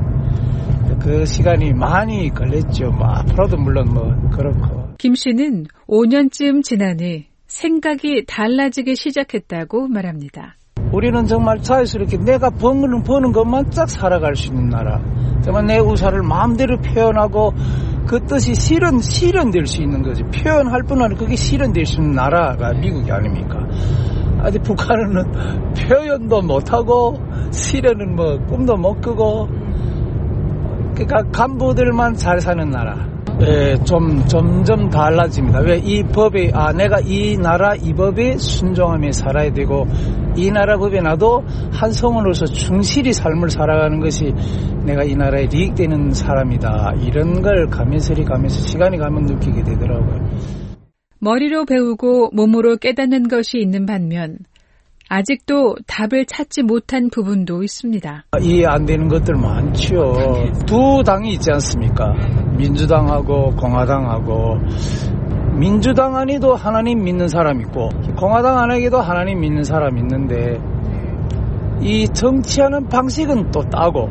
그 시간이 많이 걸렸죠. 뭐 앞으로도 물론 뭐 그렇고. 김 씨는 오 년쯤 지나니 생각이 달라지기 시작했다고 말합니다. 우리는 정말 자유스럽게 내가 버는, 버는 것만 쫙 살아갈 수 있는 나라. 정말 내 의사를 마음대로 표현하고 그 뜻이 실현, 실현될 수 있는 거지. 표현할 뿐 아니라 그게 실현될 수 있는 나라가 미국이 아닙니까? 아니 북한은 표현도 못하고 실현은 뭐 꿈도 못 꾸고 그러니까 간부들만 잘 사는 나라. 예, 좀 점점 달라집니다. 왜 이 법에 아 내가 이 나라 이 법에 순종하며 살아야 되고 이 나라 법에 나도 한 성원으로서 충실히 삶을 살아가는 것이 내가 이 나라에 이익되는 사람이다. 이런 걸 가면서리 가면서 시간이 가면 느끼게 되더라고요. 머리로 배우고 몸으로 깨닫는 것이 있는 반면 아직도 답을 찾지 못한 부분도 있습니다. 이해 안 되는 것들 많죠. 두 당이 있지 않습니까? 민주당하고 공화당하고 민주당 안에도 하나님 믿는 사람 있고 공화당 안에도 하나님 믿는 사람 있는데 이 정치하는 방식은 또 따고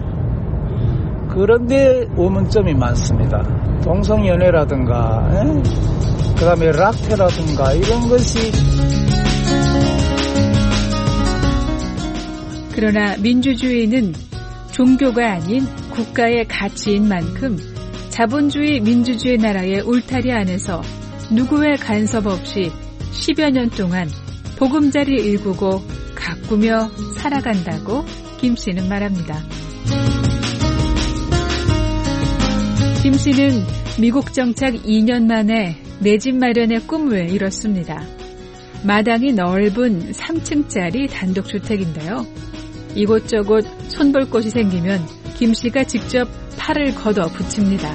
그런데 의문점이 많습니다. 동성연애라든가 그 다음에 락태라든가 이런 것이 그러나 민주주의는 종교가 아닌 국가의 가치인 만큼 자본주의 민주주의 나라의 울타리 안에서 누구의 간섭 없이 십여 년 동안 보금자리 일구고 가꾸며 살아간다고 김 씨는 말합니다. 김 씨는 미국 정착 이 년 만에 내 집 마련의 꿈을 이뤘습니다. 마당이 넓은 삼 층짜리 단독주택인데요. 이곳저곳 손볼 곳이 생기면 김 씨가 직접 팔을 걷어 붙입니다.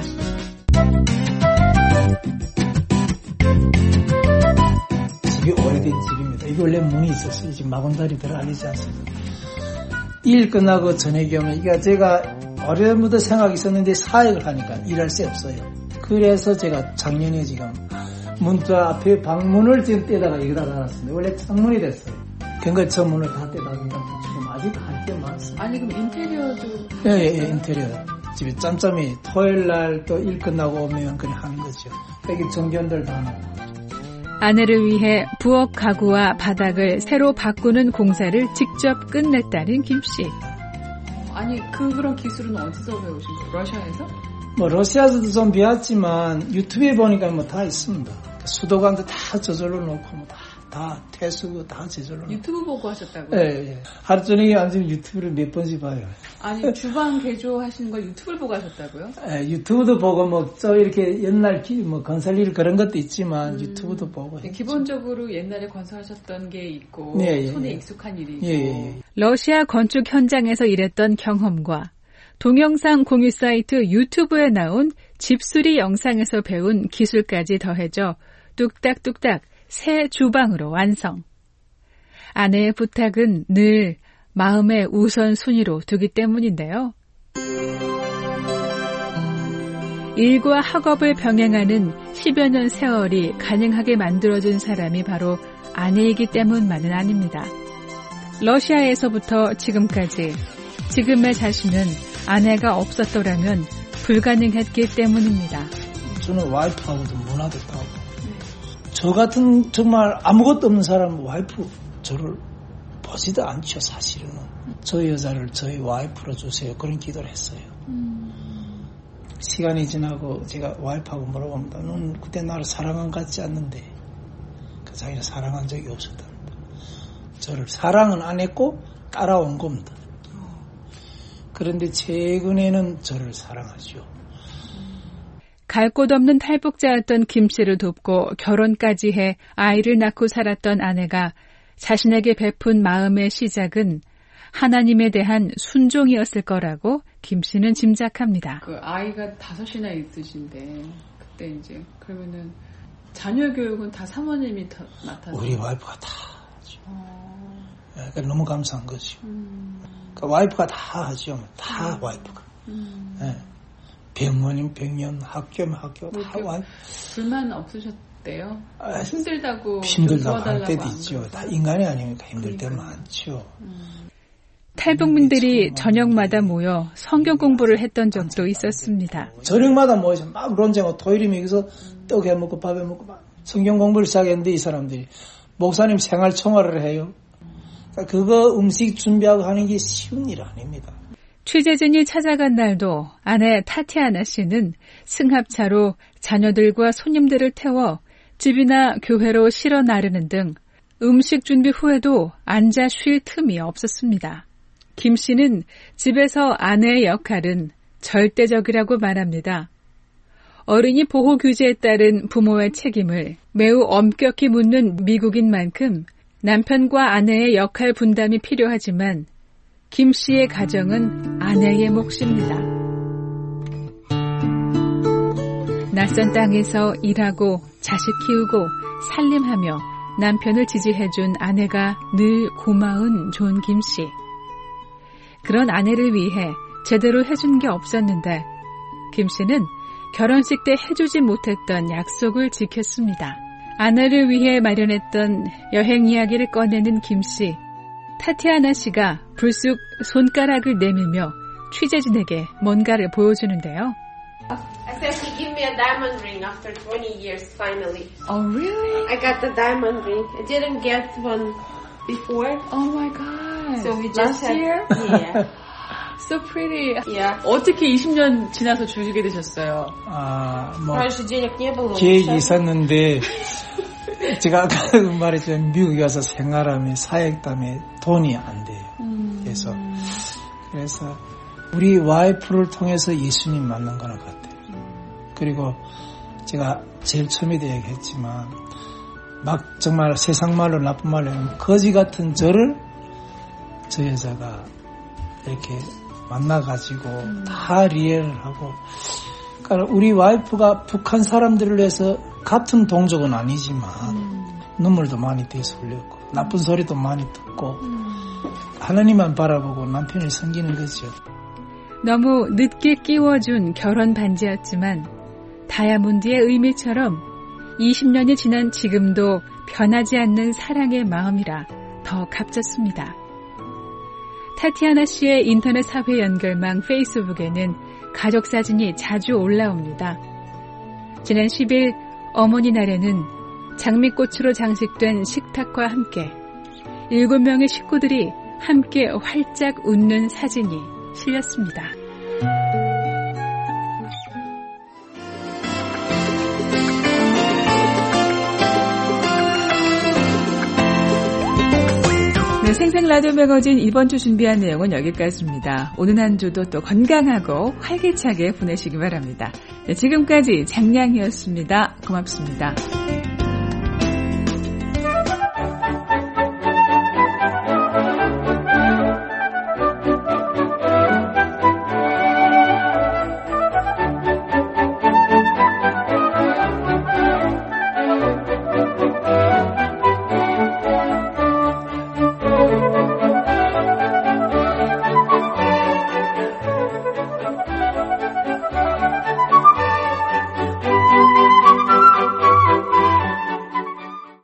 집이 오래된 집입니다. 이게 원래 문이 있었어요. 지금 마건다리 들어가리지 않습니다. 일 끝나고 저녁에 오면 이게 제가 어려움부터 생각이 있었는데 사역을 하니까 일할 새 없어요. 그래서 제가 작년에 지금 문자 앞에 방문을 지금 떼다가 여기다 달았습니다. 원래 창문이 됐어요. 그러니까 저 문을 다 떼다가 지금 아직 할 게 많습니다. 아니 그럼 인테리어도? 예, 예, 예, 인테리어. 집에 짬짬이 토요일 날 또 일 끝나고 오면 그냥 하는 거죠. 여기 정견들 다 하는 거죠. 아내를 위해 부엌 가구와 바닥을 새로 바꾸는 공사를 직접 끝냈다는 김 씨. 아니 그 그런 기술은 어디서 배우신 거예요? 러시아에서? 뭐 러시아에서도 좀 배웠지만 유튜브에 보니까 뭐 다 있습니다. 수도관도 다 저절로 놓고 뭐 다 다 퇴수고 다 저절로. 유튜브 보고 하셨다고요? 예, 예. 하루 종일 앉으면 유튜브를 몇 번씩 봐요. 아니, 주방 개조하시는 걸 유튜브를 보고 하셨다고요? 예, 유튜브도 보고 뭐 또 이렇게 옛날 기, 뭐 건설일 그런 것도 있지만 음, 유튜브도 보고. 네, 기본적으로 옛날에 건설하셨던 게 있고 예, 예, 손에 예. 익숙한 일이고. 예, 예. 러시아 건축 현장에서 일했던 경험과 동영상 공유 사이트 유튜브에 나온 집수리 영상에서 배운 기술까지 더해져 뚝딱뚝딱 새 주방으로 완성. 아내의 부탁은 늘 마음의 우선순위로 두기 때문인데요. 일과 학업을 병행하는 십여 년 세월이 가능하게 만들어준 사람이 바로 아내이기 때문만은 아닙니다. 러시아에서부터 지금까지 지금의 자신은 아내가 없었더라면 불가능했기 때문입니다. 저는 와이프하고도 문화도 따고 저 같은 정말 아무것도 없는 사람은 와이프 저를 보지도 않죠. 사실은 저 여자를 저희 와이프로 주세요. 그런 기도를 했어요. 음. 시간이 지나고 제가 와이프하고 물어봅니다. 넌 그때 나를 사랑한 것 같지 않는데 그 자기는 사랑한 적이 없었답니다. 저를 사랑은 안 했고 따라온 겁니다. 그런데 최근에는 저를 사랑하죠. 갈 곳 없는 탈북자였던 김 씨를 돕고 결혼까지 해 아이를 낳고 살았던 아내가 자신에게 베푼 마음의 시작은 하나님에 대한 순종이었을 거라고 김 씨는 짐작합니다. 그 아이가 다섯이나 있으신데 그때 이제 그러면은 자녀 교육은 다 사모님이 다 맡아서 우리 와이프가 다 하죠. 어... 그러니까 너무 감사한 거죠. 음... 그러니까 와이프가 다 하죠. 다 음... 와이프가. 음... 네. 병원이면 병원, 학교면 학교 다 와이프. 불만 없으셨대요? 아, 힘들다고 힘들다고 할 때도 있죠. 다 인간이 아니니까 힘들 때 많죠. 음... 탈북민들이 저녁마다 모여 성경 공부를 했던 적도 있었습니다. 저녁마다 모여서 막 논쟁하고 토요일이면 여기서 떡 해먹고 밥 해먹고 막 성경 공부를 시작했는데 이 사람들이 목사님 생활 총괄을 해요. 그러니까 그거 음식 준비하고 하는 게 쉬운 일 아닙니다. 취재진이 찾아간 날도 아내 타티아나 씨는 승합차로 자녀들과 손님들을 태워 집이나 교회로 실어 나르는 등 음식 준비 후에도 앉아 쉴 틈이 없었습니다. 김 씨는 집에서 아내의 역할은 절대적이라고 말합니다. 어린이 보호 규제에 따른 부모의 책임을 매우 엄격히 묻는 미국인 만큼 남편과 아내의 역할 분담이 필요하지만 김 씨의 가정은 아내의 몫입니다. 낯선 땅에서 일하고 자식 키우고 살림하며 남편을 지지해준 아내가 늘 고마운 존 김 씨. 그런 아내를 위해 제대로 해준 게 없었는데 김 씨는 결혼식 때 해주지 못했던 약속을 지켰습니다. 아내를 위해 마련했던 여행 이야기를 꺼내는 김 씨. 타티아나 씨가 불쑥 손가락을 내밀며 취재진에게 뭔가를 보여주는데요. I said he gave me a diamond ring after twenty years finally. Oh really? I got the diamond ring. I didn't get one before. Oh my god. So we just Last had, year? Yeah. So pretty. Yeah. 어떻게 이십 년 지나서 주게 되셨어요? 아, 뭐 раньше денег не было. 계획이 있었는데 제가 아까 말했지만 미국에 가서 생활하면 사역 때문에 돈이 안 돼요. 음. 그래서 그래서 우리 와이프를 통해서 예수님 만난 거는 같아요. 그리고 제가 제일 처음에도 얘기했지만 막 정말 세상 말로 나쁜 말로 하면 거지 같은 저를 저 여자가 이렇게 만나가지고 음. 다 이해를 하고 그러니까 우리 와이프가 북한 사람들을 위해서 같은 동족은 아니지만 음. 눈물도 많이 대서 흘렸고 나쁜 소리도 많이 듣고 음. 하나님만 바라보고 남편을 섬기는 거죠. 너무 늦게 끼워준 결혼 반지였지만 다이아몬드의 의미처럼 이십 년이 지난 지금도 변하지 않는 사랑의 마음이라 더 값졌습니다. 타티아나 씨의 인터넷 사회 연결망 페이스북에는 가족 사진이 자주 올라옵니다. 지난 십 일 어머니 날에는 장미꽃으로 장식된 식탁과 함께 일곱 명의 식구들이 함께 활짝 웃는 사진이 실렸습니다. 네, 생생 라디오 매거진 이번 주 준비한 내용은 여기까지입니다. 오늘 한 주도 또 건강하고 활기차게 보내시기 바랍니다. 네, 지금까지 장량이었습니다. 고맙습니다.